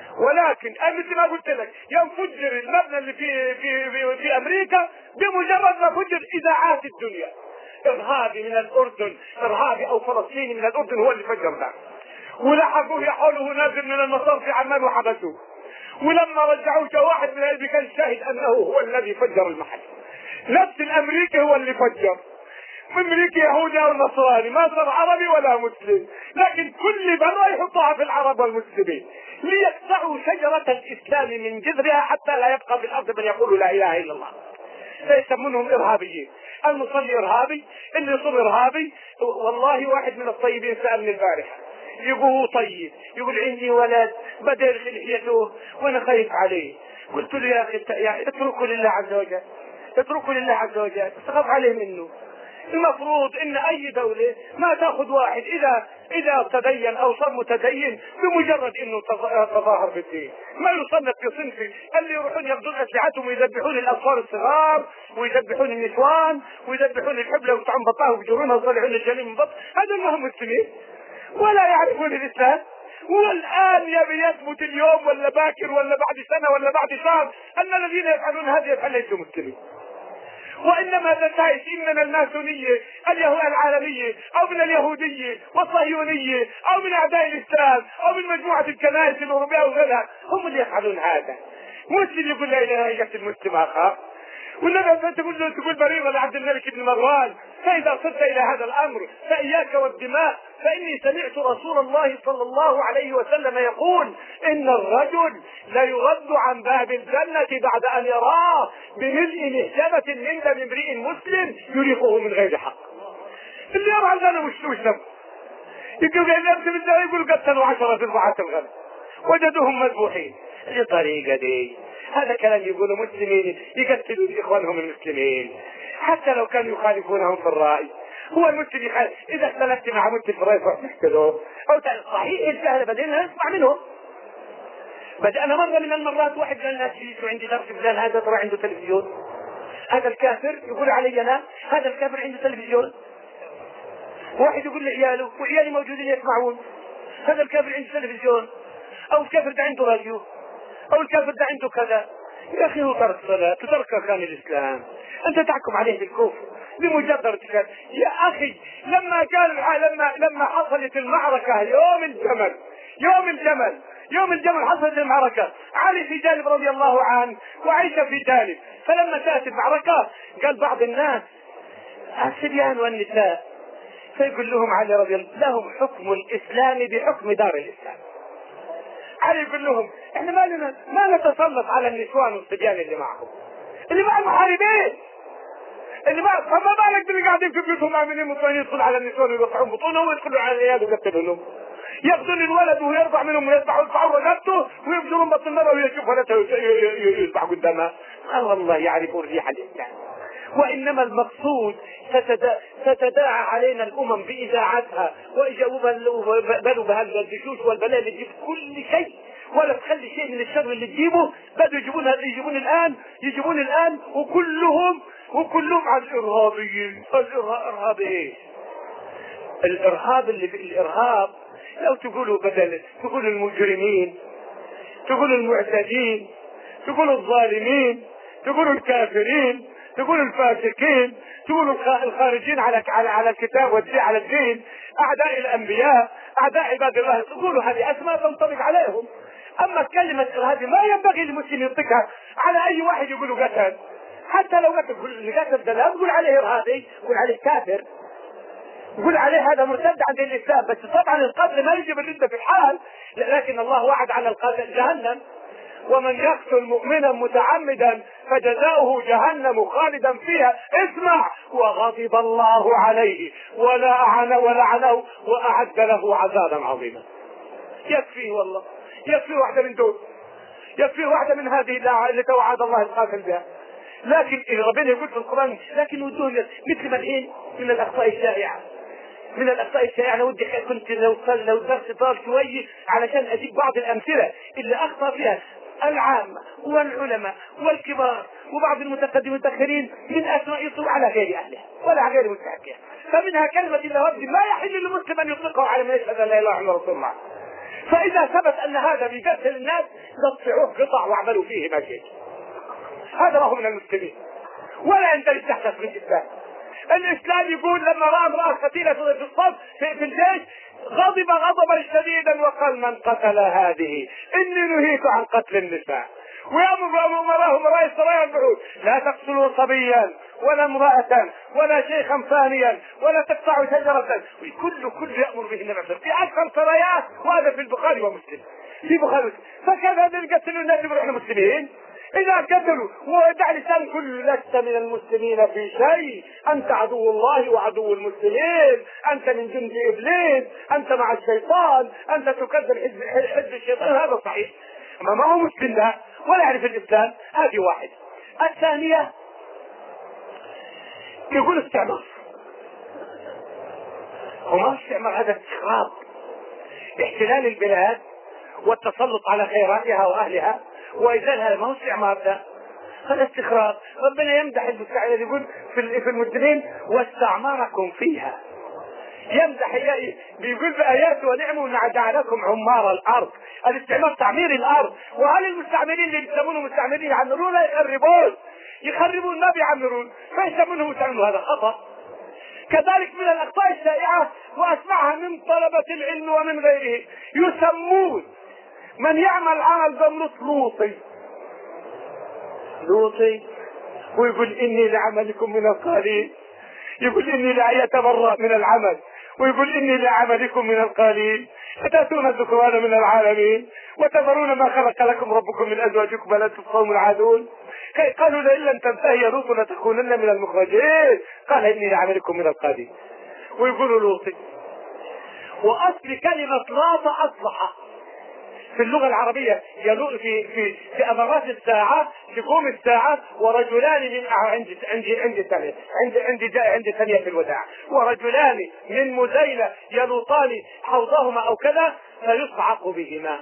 ولكن مثل ما قلت لك ينفجر المبنى اللي في في في, في امريكا بمجرد ما فجر اذاعات الدنيا. ارهابي من الاردن، ارهابي او فلسطيني من الاردن هو اللي فجر ده، ولحقوه يحوله نازل من المطار في عمان وحبسوه، ولما رجعوه جاء واحد من الذي كان شاهد انه هو الذي فجر المحل. نفس الامريكي هو اللي فجر، امريكي يهودي او نصراني، ما صار عربي ولا مسلم، لكن كل برة يحطها في العرب والمسلمين ليقطعوا شجرة الاسلام من جذرها حتى لا يبقى في الارض من يقول لا اله الا الله. فيسمونهم ارهابيين. المصلي ارهابي، اللي يصوم ارهابي. والله واحد من الطيبين سألني البارحة يقول طيب، يقول عندي ولد بدأ يرخي لحيته وانا خايف عليه. قلت له يا اخي يعني اتركه لله عز وجل، اتركه لله عز وجل، تخاف عليه منه. المفروض ان اي دولة ما تاخذ واحد اذا اذا تدين او صار متدين بمجرد انه تظاهر في الدين، ما يصنف في صنف اللي يروحون ياخذون اسلحتهم ويذبحون الاطفال الصغار ويذبحون النسوان ويذبحون الحبلة ويقطعون بطاها ويجرونها ويطلعون الجنين من بط. هذا ما هم مسلمين ولا يعرفون الاسلام، والان يبي يثبت اليوم ولا باكر ولا بعد سنة ولا بعد شهر ان الذين يفعلون هذه يفعل ليسوا مسلمين. وانما تنتهي من الماسونية العالمية او من اليهودية والصهيونية او من اعداء الاسلام او من مجموعة الكنائس الاوروبية وغيرها، هم اللي يفعلون هذا. مسلم يقول لا اله الا الله مسلم اخر، والنبي تقول له تقول بريرة لعبد الملك بن مروان فاذا صرت الى هذا الامر فاياك والدماء، فاني سمعت رسول الله صلى الله عليه وسلم يقول ان الرجل لا يرد عن باب الجنة بعد ان يراه بملء مهجبة من دم امرئ مسلم يريقه من غير حق. اللي يرى الغنم وش وش يقول يقول قتلوا عشرة في رعاة الغنم وجدوهم مذبوحين. الطريقة دي هذا كلام يقولوا مسلمين يقتلون اخوانهم المسلمين حتى لو كانوا يخالفونهم في الرأي. هو المسلم يخالف، اذا اختلفت مع مسلم في الرأي تحكله او صحيح الجهل بدينا نسمع منهم. بدأنا مرة من المرات واحد من الناس يجوا عندي درس فلان هذا ترى عنده تلفزيون، هذا الكافر يقول علي انا هذا الكافر عنده تلفزيون. واحد يقول لعياله وعيالي موجودين يسمعون هذا الكافر عنده تلفزيون، او الكافر ده عنده راديو، او الكافر ده عنده كذا. يا اخي هو ترك صلاة ترك اركان الاسلام، انت تحكم عليه بالكفر بمجرد كذا. يا اخي لما كان لما لما حصلت المعركة يوم الجمل يوم الجمل يوم الجمل حصلت المعركة، علي في جانب رضي الله عنه وعائشة في جانب. فلما كانت المعركة قال بعض الناس الصبيان والنساء، فيقول لهم علي رضي الله لهم حكم الاسلام بحكم دار الاسلام. علي يقول لهم احنا ما لنا ما نتسلط على النسوان والصبيان اللي معهم اللي مع المحاربين اللي ما فما بالك باللي قاعدين في بيوتهم امنين مطمئنين يدخلوا على النسوان ويقطعون بطونهم ويدخلوا على العيال ويقتلونهم، ياخذون الولد وهو يرضع منهم ويذبحوا يقطعوا رقبته ويبشرون بطن المرأة ويشوف ولدها يذبح قدامها. والله يعرفون ريح الاسلام. وانما المقصود ستداعى علينا الامم باذاعتها وبدوا بهذا الدشوش والبلاء اللي تجيب كل شيء ولا تخلي شيء من الشر اللي تجيبه. بدوا يجيبون يجيبون الان يجيبون الان وكلهم وكلهم على الارهابيين. الارهاب ايه؟ الارهاب اللي الارهاب لو تقولوا بدل تقولوا المجرمين، تقولوا المعتدين، تقولوا الظالمين، تقولوا الكافرين، تقولوا الفاسقين، تقولوا الخارجين على على على الكتاب والدين على الدين، اعداء الانبياء، اعداء عباد الله، تقولوا هذه اسماء تنطبق عليهم. اما كلمة هذه ما ينبغي للمسلم يطلقها على اي واحد يقولوا قتل، حتى لو قتل اللي قتل ده لا تقول عليه ارهابي، قول عليه كافر، قول عليه هذا مرتد عن الاسلام. بس طبعا القتل ما يجب الردة في الحال، لكن الله وعد على القتل جهنم، ومن يقتل مؤمنا متعمدا فجزاؤه جهنم خالدا فيها اسمع وغضب الله عليه ولعنه ولعنه واعد له عذابا عظيما. يكفي والله يكفي واحدة من دول، يكفي واحدة من هذه اللي توعد الله القاتل بها. لكن ربنا يقول في القرآن لكن ودهم مثل ما الحين من الاخطاء الشائعة من الاخطاء الشائعة. انا ودي كنت لو لو درس طال شوي علشان اجيب بعض الامثلة اللي اخطا فيها العامة والعلماء والكبار وبعض المتقدمين المتأخرين من اسماء يطلق على غير اهلها ولا على غير مستحقها. فمنها كلمة الله ما يحل للمسلم ان يطلقه على من يشهد لا اله الا الله رسول الله. فإذا ثبت أن هذا بيقتل الناس قطعوه قطع واعملوا فيه ما شئت. هذا ما هو من المسلمين ولا يندرج تحت اسم الإسلام. الإسلام يقول لما رأى امرأة قتيلة في الصف في, في الجيش غضب غضبا شديدا وقال من قتل هذه إني نهيت عن قتل النساء. ويأمر أمراء أمراء السرايا البعود لا تقتلوا صبيا ولا امرأة ولا شيخا ثانيا ولا تقطعوا شجرة. كل كل يأمر به النبي في أكثر سرايات، وهذا في البخاري ومسلم في بخاري. فكذا يقتلوا الناس يقولوا احنا مسلمين. إذا قتلوا ودع لسان كل لست من المسلمين في شيء، أنت عدو الله وعدو المسلمين، أنت من جند إبليس، أنت مع الشيطان، أنت تكذب حزب, حزب الشيطان. هذا صحيح، أما ما هو مسلم ده ولا يعرف الإسلام. هذه واحد. الثانية يقول استعمار. وما استعمار هذا استخراب، احتلال البلاد والتسلط على خيراتها وأهلها وإزالها. ما هو استعمار ده، هذا استخراج. ربنا يمدح المستعمرين يقول في المسلمين واستعمركم فيها. يمدح بيقول بآياته ونعمه ان جعلكم عمار الأرض. الاستعمار تعمير الأرض. وهل المستعمرين اللي بيسمونهم مستعمرين يعمرون لا يخربون؟ يخربون ما بيعمرون، فيسمونهم مستعمرون. هذا خطأ. كذلك من الأخطاء الشائعة وأسمعها من طلبة العلم ومن غيره، يسمون من يعمل عمل بملط لوطي لوطي ويقول إني لعملكم من القليل، يقول إني لا يتبرأ من العمل ويقول إني لعملكم من القليل، أتأتون الذكران من العالمين وتذرون ما خلق لكم ربكم من أزواجكم بل أنتم قوم عادون. قالوا لئن لم تنتهي يا لوط لتكونن من المخرجين، قال إني لعملكم من القليل. ويقولوا لوطي. وأصل كلمة لاط أصلح في اللغة العربية يلوط في في في أمارات الساعة، تقوم الساعة ورجلان من عند عند عند ثانية عند عند عند ثانية الوداع، ورجلان من مزيلة يلوطان حوضهما أو كذا فيصعق بهما.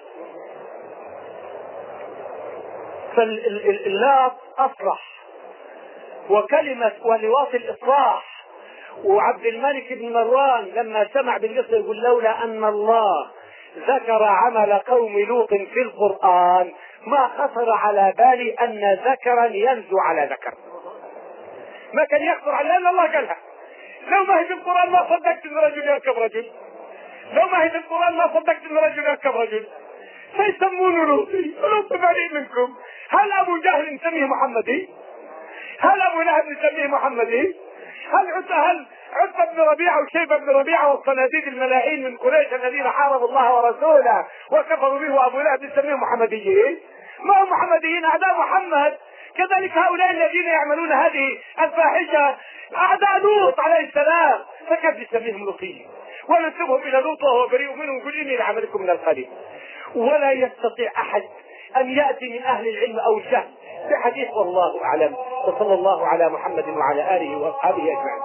فاللاط أصلح. وكلمة ولواط الإصلاح. وعبد الملك بن مروان لما سمع بالقصة يقول لولا أن الله ذكر عمل قوم لوط في القرآن ما خطر على بالي أن ذكرا ينزو على ذكر. ما كان يخطر على لأن الله قالها. لو ما هي في القرآن ما صدقت أن رجل يركب رجل، لو ما هي في القرآن ما صدقت أن رجل يركب رجل. فيسمونه لوطي. لوط بريء منكم. هل أبو جهل نسميه محمدي؟ هل أبو لهب نسميه محمدي؟ هل هل عتبة بن ربيعة وشيبة بن ربيعة والصناديد الملاعين من قريش الذين حاربوا الله ورسوله وكفروا به وأبو لهب نسميهم محمديين؟ ما هم محمديين، أعداء محمد. كذلك هؤلاء الذين يعملون هذه الفاحشة أعداء لوط عليه السلام، فكيف نسميهم لوطيين وننسبهم إلى لوط وهو بريء منهم يقول إني لعملكم من القليل. ولا يستطيع أحد أن يأتي من أهل العلم أو الجهل بحديث والله أعلم. وصلى الله على محمد وعلى آله وأصحابه أجمعين.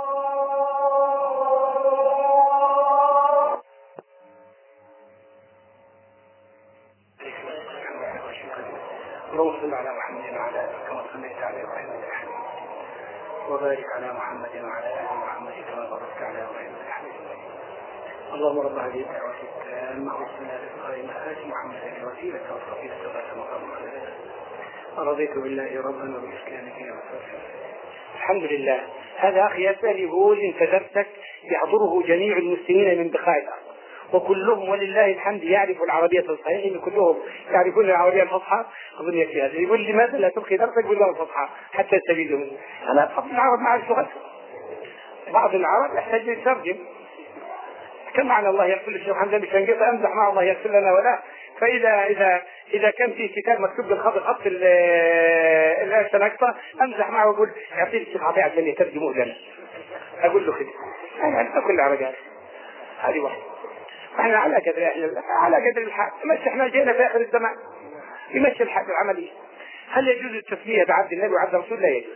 اللهم صل على محمد وعلى آله كما صليت على إبراهيم إنك حميد مجيد، وبارك على محمد وعلى آل محمد كما باركت على إبراهيم إنك حميد مجيد. اللهم رب هذه الدعوة التامة والصلاة القائمة آت محمد الوسيلة والفضيلة وآت مقام محمد. رضيت بالله ربا وبالإسلام دينا. الحمد لله. هذا أخي يسأل يقول أنت درسك يحضره جميع المسلمين من بقاع الأرض وكلهم ولله الحمد يعرف العربية الصحيحة، إن كلهم يعرفون العربية الفصحى. أظن يكفي هذا. يقول لماذا لا تلقي درسك باللغة الفصحى حتى يستفيدوا منه؟ أنا أفهم العرب مع اللغة، بعض العرب يحتاج يترجم. كم معنى الله يغفر للشيخ حمزة بشنقيطة أمزح مع الله يغفر لنا ولا. فإذا إذا إذا كان في كتاب مكتوب بالخط الخط الأكثر أمزح معه وأقول يعطيه الشيخ عطية عشان يترجموه لنا. أقول له كده يعني كل عرقات. هذه واحدة. احنا على قدر على قدر الحال. مش احنا جينا في آخر الزمان يمشي الحال العملية. هل يجوز التسمية بعبد النبي وعبد الرسول؟ لا يجوز.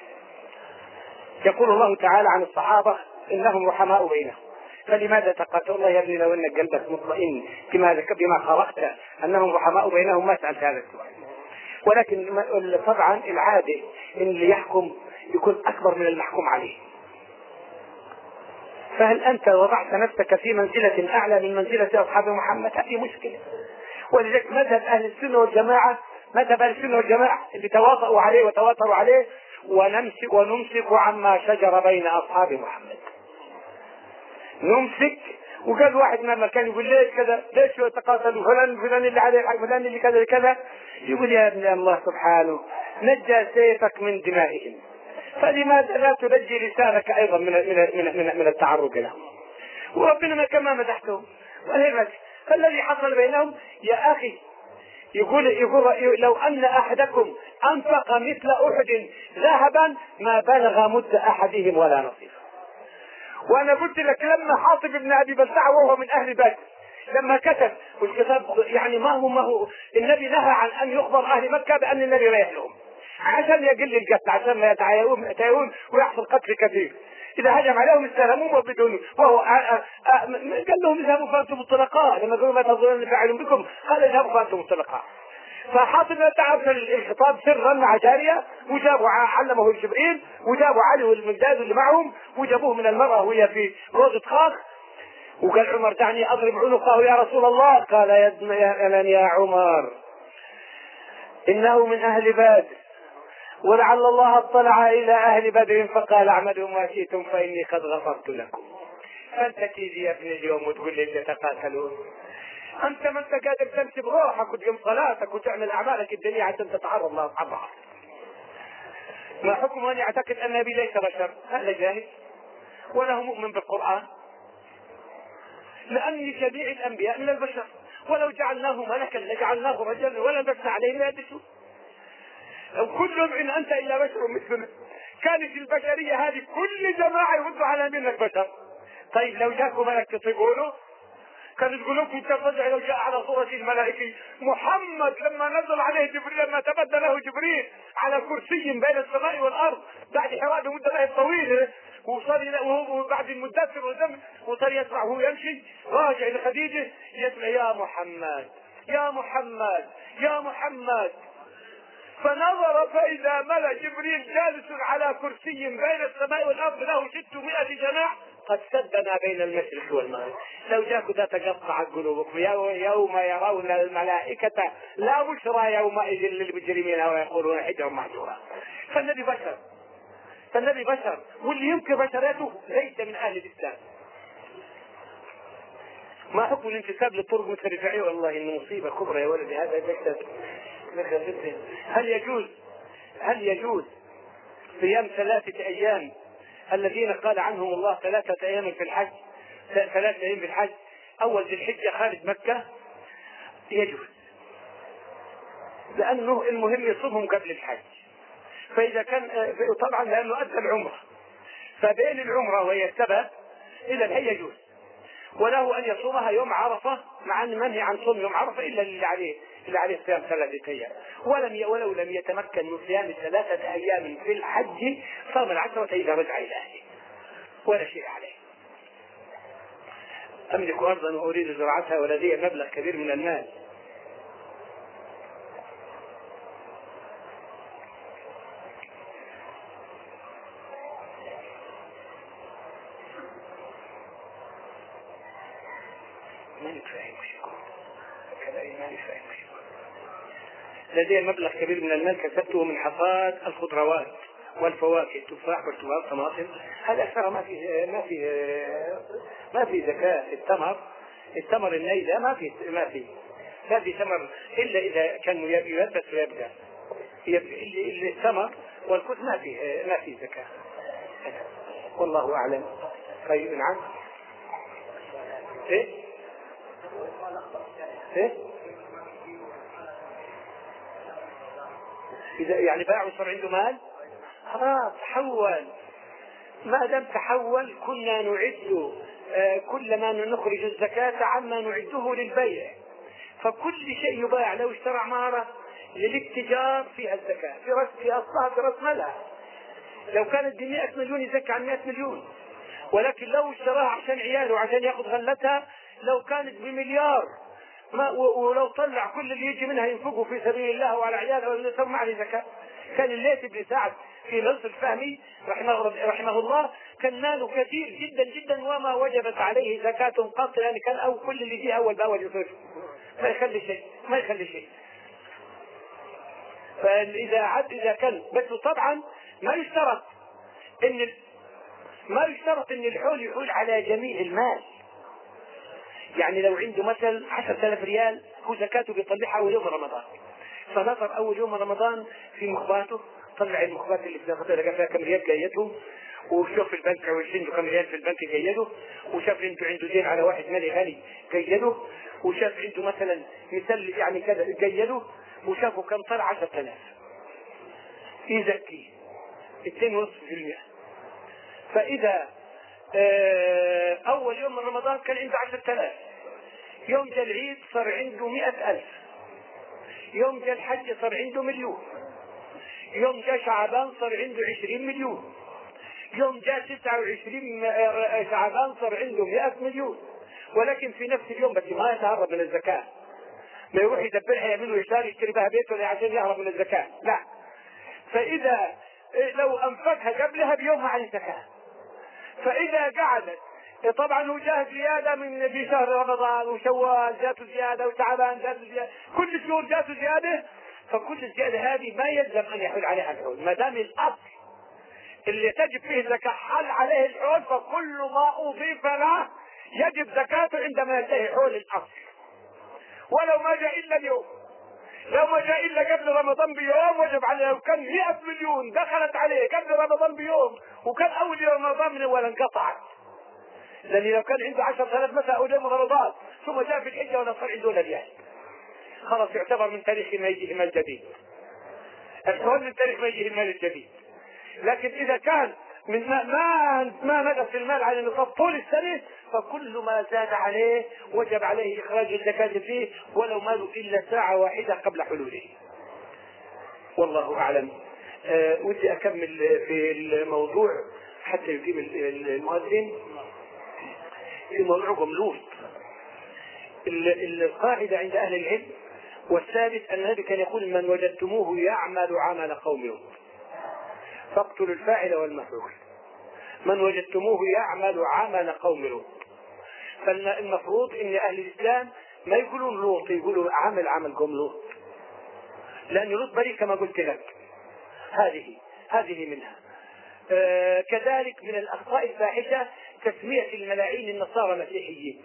يقول الله تعالى عن الصحابة إنهم رحماء بينهم، فلماذا تقاتل الله يا ابني لو ان قلبك مطمئن بما بما قرأت انهم رحماء بينهم ما سألت هذا السؤال. ولكن طبعا العادة ان اللي يحكم يكون اكبر من المحكوم عليه، فهل أنت وضعت نفسك في منزلة أعلى من منزلة أصحاب محمد؟ هذه مشكلة. ولذلك مذهب أهل السنة والجماعة مذهب أهل السنة والجماعة اللي تواطؤوا عليه وتواتروا عليه ونمسك ونمسك عما شجر بين أصحاب محمد. نمسك. وقال واحد ما كان يقول ليش كذا، ليش يتقاتلوا فلان فلان اللي عليه فلان اللي كذا كذا، يقول يا ابن الله سبحانه نجى سيفك من دمائهم، فلماذا لا تنجي لسانك ايضا من من من, من, من التعرض لهم؟ وربنا ما كما مدحتهم. فالذي حصل بينهم يا اخي يقول يقول لو ان احدكم انفق مثل احد ذهبا ما بلغ مد احدهم ولا نصيفه. وانا قلت لك لما حاطب بن ابي بلتعه وهو من اهل بدر لما كتب والكتاب يعني ما هو ما هو النبي نهى عن ان يخبر اهل مكه بان النبي رايح لهم عشان يقل القتل، عشان ما يتعايرون ويحصل قتل كثير. اذا هجم عليهم استلموهم وبدون وهو قال لهم اذهبوا فانتم الطلقاء، لما قالوا ما تظنون فاعل بكم قال اذهبوا فانتم الطلقاء. فحاطب تعرف الخطاب سرا مع جاريه، وجابوا علمه جبريل، وجابوا علي والمقداد اللي معهم، وجابوه من المراه وهي في روضه خاخ، وقال عمر دعني اضرب عنقه يا رسول الله. قال يا يا عمر انه من اهل بدر ولعل الله اطلع الى اهل بدر فقال اعملوا ما شئتم فاني قد غفرت لكم. فانت تيجي يا ابن اليوم وتقول لي تتقاتلون؟ انت ما انت قادر تمشي بروحك وتقيم صلاتك وتعمل اعمالك الدنيا عشان تتعرض لاصحاب بعض. ما حكم من يعتقد ان النبي ليس بشر؟ هذا جاهل وله مؤمن بالقران، لان جميع الانبياء من البشر، ولو جعلناه ملكا لجعلناه رجلا ولا لبسنا عليه ما يلبسون. لو كلهم ان انت الا بشر مثلنا كانت البشريه هذه كل جماعه يردوا على منك بشر. طيب لو جاكم ملك تطيقونه؟ كانوا يقولوا لكم تفزع لو جاء على صورة الملائكة. محمد لما نزل عليه جبريل، لما تبدى له جبريل على كرسي بين السماء والارض بعد حراء مدة طويلة، وصار وبعد المدة وصار يسمع وهو يمشي راجع لخديجة يسمع يا محمد يا محمد يا محمد، فنظر فإذا ملا جبريل جالس على كرسي بين السماء والأرض له ستمائة جناح قد سدنا بين المشرق والمغرب. لو جاكوا تقطعت قلوبكم يوم يرون الملائكة لا بشرى يومئذ للمجرمين ويقولون حجرا محجورا. فالنبي بشر فالنبي بشر واللي ينكر بشريته ليس من أهل الإسلام. ما حكم الانتساب للطرق مثل الرفاعية؟ والله إن مصيبة كبرى يا ولدي هذا جسد. هل يجوز هل يجوز صيام ثلاثة أيام الذين قال عنهم الله ثلاثة أيام في الحج ثلاثة أيام في الحج أول ذي الحجة خارج مكة؟ يجوز، لأنه المهم يصومهم قبل الحج. فإذا كان طبعا لأنه أدى العمرة، فبين العمرة وهي السبب إلى الحج يجوز، وله أن يصومها يوم عرفة، مع أن منهي عن صوم يوم عرفة إلا اللي عليه اللي عليه صيام ثلاثة أيام. ولم ولو لم يتمكن من صيام ثلاثة أيام في الحج صام العشرة إذا رجع إلى أهله ولا شيء عليه. أملك أرضا وأريد زراعتها ولدي مبلغ كبير من المال. لدي مبلغ كبير من المال كسبته من حصاد الخضروات والفواكه، التفاح والتمر والطماطم. هذا أكثر ما في ما في ما في زكاة في التمر. التمر النيلة ما في ما في ما في ثمر إلا إذا كان يلبس ويبدأ. إلا التمر والكوز ما في ما في زكاة. والله أعلم. طيب نعم. إيه إيه إذا يعني باع وصار عنده مال خلاص تحول. ما دام تحول كنا نعد آه كل ما نخرج الزكاة عما نعده للبيع. فكل شيء يباع لو اشترى عمارة للاتجار فيها الزكاة في رأس في أصلها في رأس مالها. لو كانت بمئة مليون يزكى عن مئة مليون، ولكن لو اشتراها عشان عياله وعشان ياخذ غلتها لو كانت بمليار ما ولو طلع كل اللي يجي منها ينفقه في سبيل الله وعلى عياله ولا ما عليه زكاة. كان الليث بن سعد في نص الفهمي رحمه, رحمه الله كان ماله كثير جدا جدا وما وجبت عليه زكاة قط، يعني كان أو كل اللي فيه أول بأول يصرف، ما يخلي شيء ما يخلي شيء. فإذا عد إذا كان بس طبعا ما يشترط إن ما يشترط إن الحول يحول على جميع المال. يعني لو عنده مثلا عشرة آلاف ريال هو زكاته بيطلعها أول يوم رمضان، فنظر أول يوم رمضان في مخباته، طلع المخبات اللي في لقى فيها كم ريال جيده، وشوف في البنك عنده كم ريال في البنك جيده، وشاف عنده عنده دين على واحد مالي غني جيده، وشاف عنده مثلا مثل يعني كذا جيده، وشافه كم طلع عشرة آلاف يزكي اثنين ونصف في المئة. فإذا اه أول يوم من رمضان كان عنده عشرة آلاف، يوم جاء العيد صار عنده مئة ألف، يوم جاء الحج صار عنده مليون، يوم جاء شعبان صار عنده عشرين مليون، يوم جاء تسعة وعشرين شعبان صار عنده مئة مليون. ولكن في نفس اليوم بس ما يتهرب من الزكاة، ما يروح يدبرها يمين ويسار يشتري بها بيته عشان يهرب من الزكاة، لا. فإذا لو أنفقها قبلها بيومها عن الزكاة. فإذا قعدت طبعا هو جاه زيادة من في شهر رمضان وشوال جاته زيادة وشعبان جاته زيادة، كل الشهور جاته زيادة، فكل الزيادة هذه ما يلزم أن يحول عليها الحول ما دام الأصل اللي تجب فيه الزكاة حل عليه الحول، فكل ما أضيف له يجب زكاته عندما ينتهي حول الأصل، ولو ما جاء إلا اليوم. لو ما جاء إلا قبل رمضان بيوم وجب عليه. لو كان مئة مليون دخلت عليه قبل رمضان بيوم وكان أول يوم رمضان من أول انقطعت، لأن لو كان عنده عشرة آلاف مثلا أول يوم رمضان ثم جاء في الحجة ولا صار عنده ريال، خلاص يعتبر من تاريخ ما يجيه المال الجديد، الحول من تاريخ ما يجيه المال الجديد. لكن إذا كان من ما ما, ما نقص المال على النصاب طول السنة، فكل ما زاد عليه وجب عليه إخراج الزكاة فيه ولو ماله إلا ساعة واحدة قبل حلوله. والله أعلم. أه ودي أكمل في الموضوع حتى يقيم المؤذن في موضوع جملوط. القاعدة عند أهل العلم والثابت أن النبي كان يقول من وجدتموه يعمل عمل قوم لوط فاقتلوا الفاعل والمفعول. من وجدتموه يعمل عمل قوم لوط، فالمفروض ان اهل الاسلام ما يقولون لوط، يقولوا عمل عمل قوم لوط، لان لوط بريء كما قلت لك. هذه هذه منها. آه كذلك من الاخطاء الفاحشه تسميه الملاعين النصارى مسيحيين،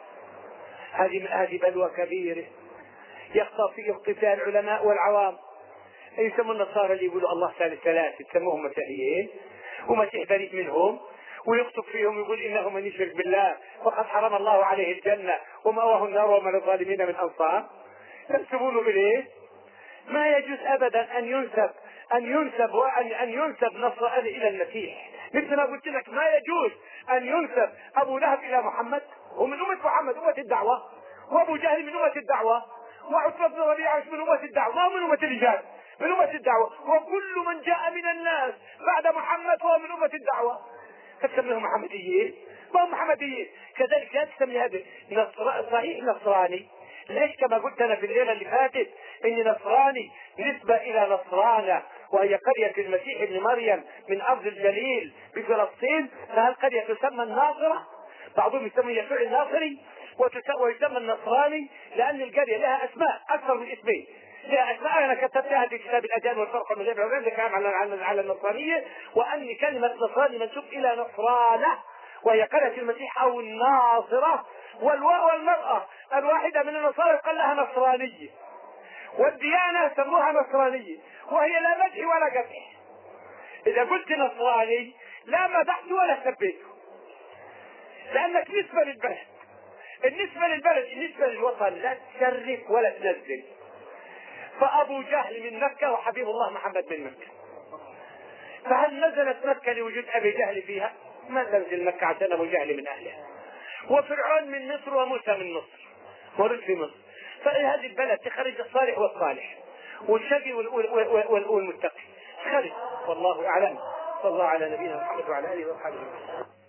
هذه هذه بلوى كبيره يخطئ فيها يخطئ فيها العلماء والعوام. يسموا النصارى اللي يقولوا الله ثالث ثلاث يسموهم مسيحيين، ومسيح بريء منهم، ويخطب فيهم يقول انه من يشرك بالله فقد حرم الله عليه الجنه ومأواه النار وما للظالمين من انصار. ينسبونه اليه؟ ما يجوز ابدا ان ينسب ان ينسب وان ان ينسب نصراني الى المسيح، مثل ما قلت لك ما يجوز ان ينسب ابو لهب الى محمد، هو من امه محمد امه الدعوه، وابو جهل من امه الدعوه، وعتبة بن ربيعة من امه الدعوه، ما هو من امه الرجال، من امه الدعوه، وكل من جاء من الناس بعد محمد هو من امه الدعوه، فتسميهم محمديين، ما هم محمديين. كذلك لا تسمي هذا نصر... صحيح نصراني، ليش كما قلت انا في الليله اللي فاتت ان نصراني نسبه الى نصرانه وهي قريه المسيح ابن مريم من ارض الجليل بفلسطين، فهالقريه تسمى الناصره، بعضهم يسمى يسوع الناصري ويسمى النصراني لان القريه لها اسماء اكثر من اسمين، لها اسماء انا كتبتها في كتاب الاديان والفرق والمذاهب وغير كلام على على النصرانيه، وان كلمه نصراني منسوب الى نصرانه وهي قريه المسيح او الناصره، والمراه الواحده من النصارى يقال لها نصرانيه، والديانه سموها نصرانيه، وهي لا مدح ولا قبح. اذا قلت نصراني لا مدحت ولا سبيته، لانك نسبه للبلد، النسبه للبلد النسبه للوطن لا تشرف ولا تنزل. فابو جهل من مكه وحبيب الله محمد من مكه، فهل نزلت مكه لوجود ابي جهل فيها؟ ما تنزل مكه عشان ابو جهل من اهلها، وفرعون من مصر وموسى من مصر ورد في مصر، فهذه البلد تخرج الصالح والصالح والشقي والمتقي خرج. والله اعلم. صلى الله على نبينا محمد وعلى اله وصحبه.